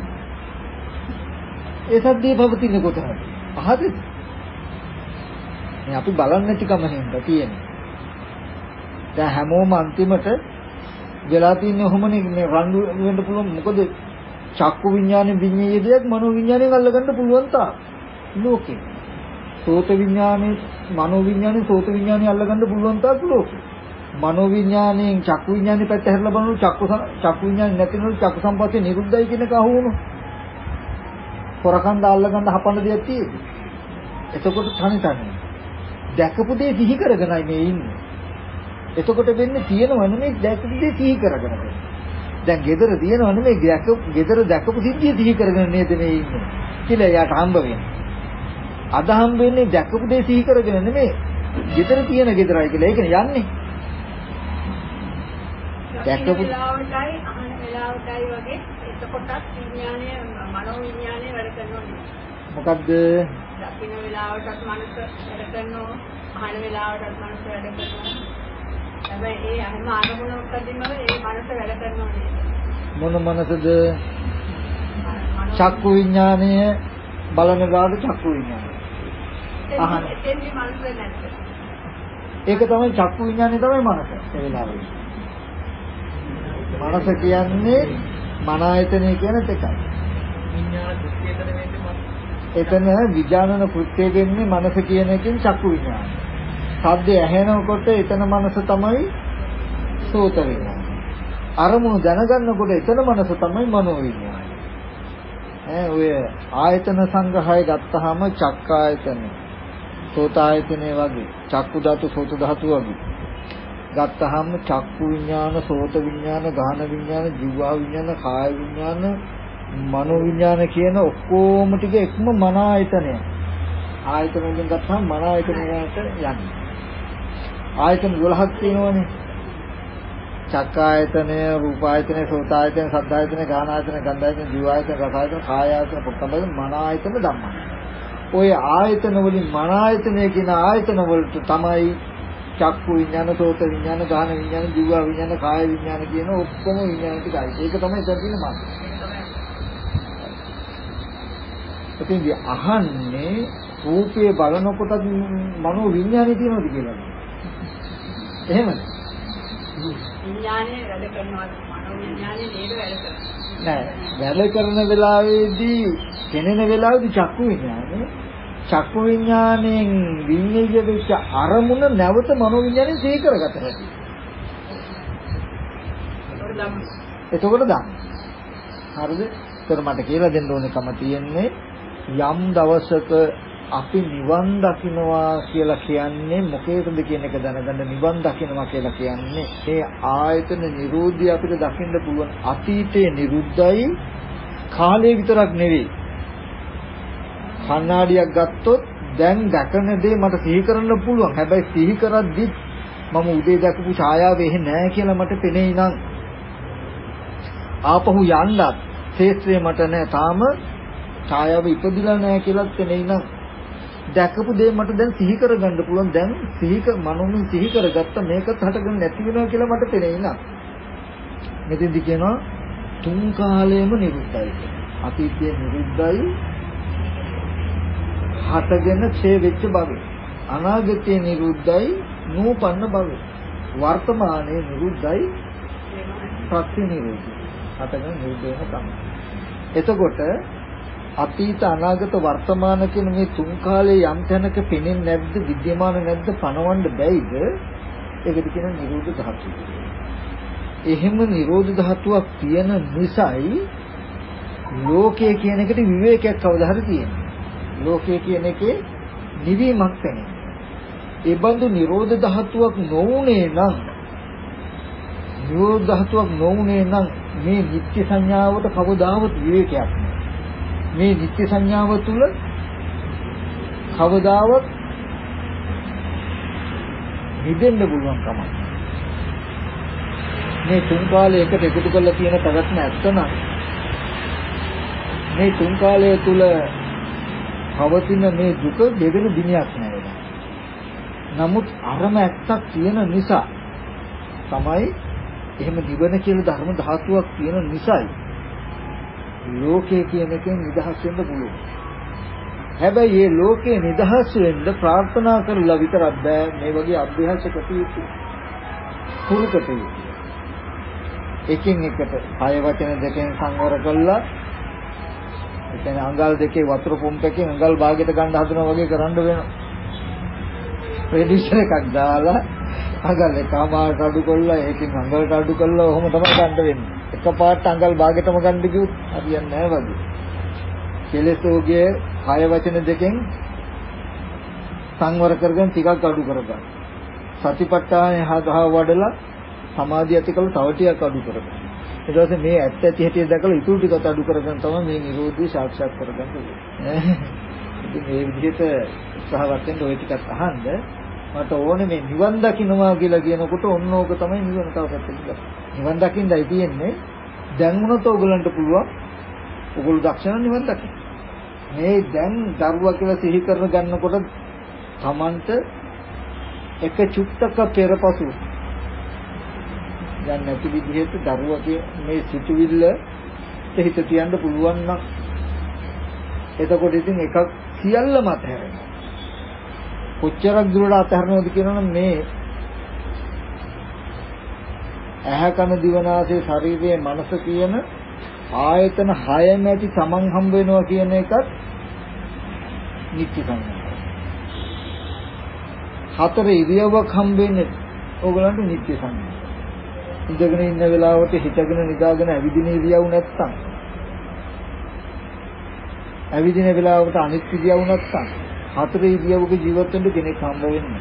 ඒ සද්දේ පවතින්නේ කොතනද? අහදද? මේ අපි බලන්නේ නැතිකම හින්දා තියෙන්නේ. දැන් හැමෝම අන්තිමට වෙලා තින්නේ ඔහොමනේ මේ රණ්ඩු වෙන්න පුළුවන්. මොකද චක්කු විඥානේ විඤ්ඤාණය දෙයක් මනෝ විඥාණයෙන් අල්ලගන්න පුළුවන් තා ලෝකේ. සෝත විඥානේ මනෝ විඥානේ සෝත විඥානේ අල්ලගන්න පුළුවන් තා ලෝකේ. මනෝ විඥාණයෙන් චක්කු විඥානේ පැත්ත හැරලා බලනකොට චක්කු විඥානේ නැතිනොත් චක්කු සම්පස්සේ නිරුද්ධයි කියන එක අහුවුණු. හොරකන්ද අල්ලගන්න හපන්න දෙයක් තියෙන්නේ. එතකොට තනිතන්නේ. දැකපු දේ සිහි කරගෙනයි මේ ඉන්නේ. එතකොට වෙන්නේ තියෙනව නෙමෙයි දැකපු දේ සිහි කරගෙන. දැන් gedara තියෙනව නෙමෙයි gedara දැකපු සිද්ධිය සිහි කරගෙන නේද මේ ඉන්නේ. කියලා යාට හම්බ වෙන්නේ. අද හම්බ වෙන්නේ දැකපු දේ සිහි කරගෙන නෙමෙයි. gedara තියෙන gedarයි කියලා. ඒකනේ යන්නේ. දැකපු වෙලාවටයි අහන වෙලාවටයි වගේ එතකොටත් විඥානය මනෝ විඥානය වැඩ කරනවා. මොකද්ද? දකින්න වෙලාවටත් මනස වැඩ කරනවා. අහන වෙලාවටත් මනස වැඩ කරනවා. හැබැයි ඒ අහම අරමුණකදීම ඒ මනස වැඩ කරනවා නේද? මොන මනසද? චක්කු විඥානය බලන ගාඩ චක්කු විඥානය. අහන එතෙන්දි මනස නැද්ද? ඒක තමයි චක්කු විඥානය තමයි මනස. ඒ වෙලාවේ. මනස කියන්නේ මන ආයතනය කියන එකයි. විඥාන දෘෂ්ටියතර වෙන්නේ එතන විඥානන කෘත්‍ය වෙන්නේ මනස කියන එකෙන් චක්කු විඥානය. ශබ්දය ඇහෙනකොට එතන මනස තමයි සෝත විඥානය. අරමුණු දැනගන්නකොට එතන මනස තමයි මනෝ විඥානය. ඔය ආයතන සංග්‍රහය ගත්තාම චක්ක ආයතන, සෝත ආයතනය වගේ, චක්කු ධාතු, සෝත ධාතු වගේ ගත්තාම චක්කු විඥාන, සෝත විඥාන, ගාහන විඥාන, ජීවා විඥාන, කාය විඥාන, මනෝ විඥාන කියන ඔක්කොම ටික එකම මන ආයතනය. ආයතන වලින් ගත්තාම මන ආයතනයට යන්නේ. ආයතන 12ක් තියෙනවනේ. චක්කායතනය, රූපායතනය, සෝතායතනය, සද්ධායතනය, ගානායතනය, ගන්ධායතනය, ජීවායතනය, රසායතනය, කායායතනය, පොට්ටබ්බ මන ආයතන ධම්ම. ඔය ආයතන වලින් මන ආයතනය කියන ආයතන වලට තමයි චක්කු විඥාන, සෝත විඥාන, ගාන විඥාන, ජීවා විඥාන, කාය විඥාන කියන ඔක්කොම විඥාන ටිකයි. ඒක තමයි දැන් තියෙන මාර්ගය. ඉතින් අහන්නේ රූපේ බලනකොට මනෝ විඥානේ තියෙනවද කියලා. එහෙමද? විඥානේ වැඩ කරනවා මනෝ විඥානේ නේද වැඩ කරන්නේ. නෑ වැඩ කරන වෙලාවේදී කෙනෙන වෙලාවේදී චක්කු විඥානේ චක්කු විඥාණයෙන් විඤ්ඤාණය වෙච්ච අරමුණ නැවත මනෝ විඥාණයෙන් සිහි කරගත හැකියි. එතකොට ධම්ම. හරිද? ඒතර මට කියලා දෙන්න ඕනකම තියෙන්නේ යම් දවසක අපි නිවන් දකින්නවා කියලා කියන්නේ මොකේද කියන එක දැනගන්න. නිවන් දකින්නවා කියලා කියන්නේ මේ ආයතන නිරෝධය අපිට දකින්න පුළුවන්. අතීතයේ නිරුද්ධයි, කාලය විතරක් නෙවෙයි. කණ්ණාඩියක් ගත්තොත් දැන් දැකන දේ මට සිහි කරන්න පුළුවන්. හැබැයි සිහි කරද්දි මම උදේ දැකපු ඡායාව එහෙ නැහැ කියලා මට පෙනෙයි නම් ආපහු යන්නත් ශේත්‍රය මට නැහැ. තාම ඡායාව ඉපදිලා නැහැ කියලා පෙනෙයි නම් දැකපු දේ මට දැන් සිහි කරගන්න පුළුවන්. දැන් මනෝමින් සිහි කරගත්ත මේකත් හටගන්න නැති වෙනවා කියලා මට පෙනෙයි නම් මෙතෙන්දි කියනවා තුන් කාලයේම නිරුද්ධයි. අතීතයේ නිරුද්ධයි, හටගෙන ඡේ වෙච්ච භවෙ. අනාගතයේ නිරුද්ධයි, නූපන්න භවෙ. වර්තමානයේ නිරුද්ධයි, ප්‍රත්‍ය නිරෝධයි. හටගෙන නිරුද්ධ වෙන කම. එතකොට අතීත අනාගත වර්තමාන කියන මේ තුන් කාලයේ යම් තැනක පෙනෙන්නේ නැද්ද, විද්‍යමාන නැද්ද, පණවන්න බැයිද? ඒකට කියන නිරෝධ ධාතුව. එහෙම නිරෝධ ධාතුවක් තියෙන නිසායි ලෝකය කියන එකට විවේකයක් කවදා හරි තියෙනවා. ලෝකය කියන එකේ නිවීමක් වෙනවා. ඒ බඳු නිරෝධ ධාතුවක් නොවුනේ නම් මේ නිත්‍ය සංඥාවට කවදාවත් විවේකයක් නෑ. මේ නිත්‍ය සංඥාව තුළ කවදාවත් නිදෙන්න පුළුවන් කමක් නෑ. මේ තුන් කාලය එකට එකතු කරලා තියෙන පැවැත්ම ඇත්තනම් මේ තුන් කාලය තුළ පවතින මේ දුක දෙවෙනි දිනයක් නෑ. නමුත් අරම ඇත්තක් තියෙන නිසා තමයි එහෙම නිවන කියලා ධර්ම ධාතුවක් තියෙන නිසායි ලෝකය කියන එකෙන් නිදහස් වෙන්න පුළුවන්. හැබැයි මේ ලෝකේ නිදහස් වෙන්න ප්‍රාර්ථනා කරලා විතරක් බෑ. මේ වගේ අභ්‍යාස කටයුතු පුරු කටයුතු. එකින් එකට කය වචන දෙකෙන් සංවර කළා. ඒ කියන්නේ අඟල් දෙකේ වතුර පොම්පකෙන් අඟල් භාගයට ගන්න හදනවා වගේ කරන්න වෙනවා. ප්‍රෙඩිෂන් එකක් දාලා අඟල් එකමාරට අඩු කළා, ඒකෙන් අඟලට අඩු කළා, ඔහොම තමයි ගන්න වෙන්නේ. එකපාරට අඟල් භාගයටම ගන්න කිව්වොත් හරියන්නේ නැහැ වගේ. කෙලෙසෝගේ කය වචන දෙකෙන් සංවර කරගෙන ටිකක් අඩු කරගන්න. සතිපට්ඨානය හදා වඩලා සමාධිය ඇති කරලා තව ටිකක් අඩු කරගන්න. ඊට පස්සේ මේ ඇත්ත ඇති හැටි දැකලා ඊටු ටිකක් අඩු කරගෙන තමයි මේ නිරෝධය සාක්ෂාත් කරගන්න ඕනේ. ඉතින් මේ විදිහට උත්සාහවත් වෙන්න ওই ටිකක් අහන්න. මට ඕනේ මේ නිවන් දකින්නවා කියලා කියනකොට ඔන්න ඕක තමයි නිවන තව පැත්තකින්. නිවන් දකින්නයි තියෙන්නේ. දැන් වුණත් ඕගලන්ට පුළුවන්. ඕගොල්ලෝ දක්ෂණ නිවන් දකින්න. මේ දැන් දරුවා කියලා සිහි කරන ගන්නකොට Tamanට එක චුට්ටක පෙරපසු දැන් නැති විදිහට දරුවගේ මේ සිතුවිල්ල හිත තියන්න පුළුවන් නම් එතකොට ඉතින් එකක් සියල්ලම අතහැරෙනවා. කොච්චරක් දුරට අතහැරනවද කියනවනම් මේ ඇහැ කන දිව නාසය ශරීරයේ මනස කියන ආයතන 6ම ඇති තමන් හම්බ වෙනවා කියන එකත් නිත්‍ය සංඥා. 4 ඉරියව්වක් හම්බ වෙන්නේ ඕගලන්ට නිත්‍ය සංඥා. ඉඳගෙන ඉන්න වෙලාවට හිටගෙන නිදාගෙන ඇවිදින ඉරියව් නැත්තම් ඇවිදින වෙලාවට අනිත් ඉරියව් නැත්තම් 4 ඉරියව්වක ජීවත් වෙන්න කෙනෙක් හම්බ වෙන්නේ.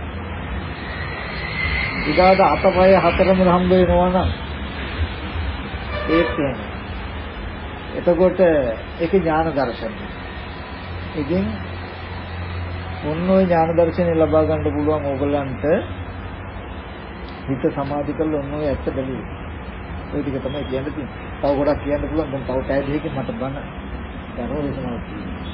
ඊගාට අතපය 4ම හම්බ වෙනවා නම් ඒත් එතකොට ඒක ඥාන දර්ශනය. ඉතින් ඔන්න ඔය ඥාන දර්ශනය ලබා ගන්න පුළුවන් ඕගලන්ට හිත සමාධි කරලා ඔන්න ඔය ඇත්ත බැලුවේ. ওই ටික තමයි කියන්න තියෙන්නේ. තව ගොඩක් කියන්න පුළුවන්. දැන් තව පැය දෙකකින් මට බන දරවල තමයි.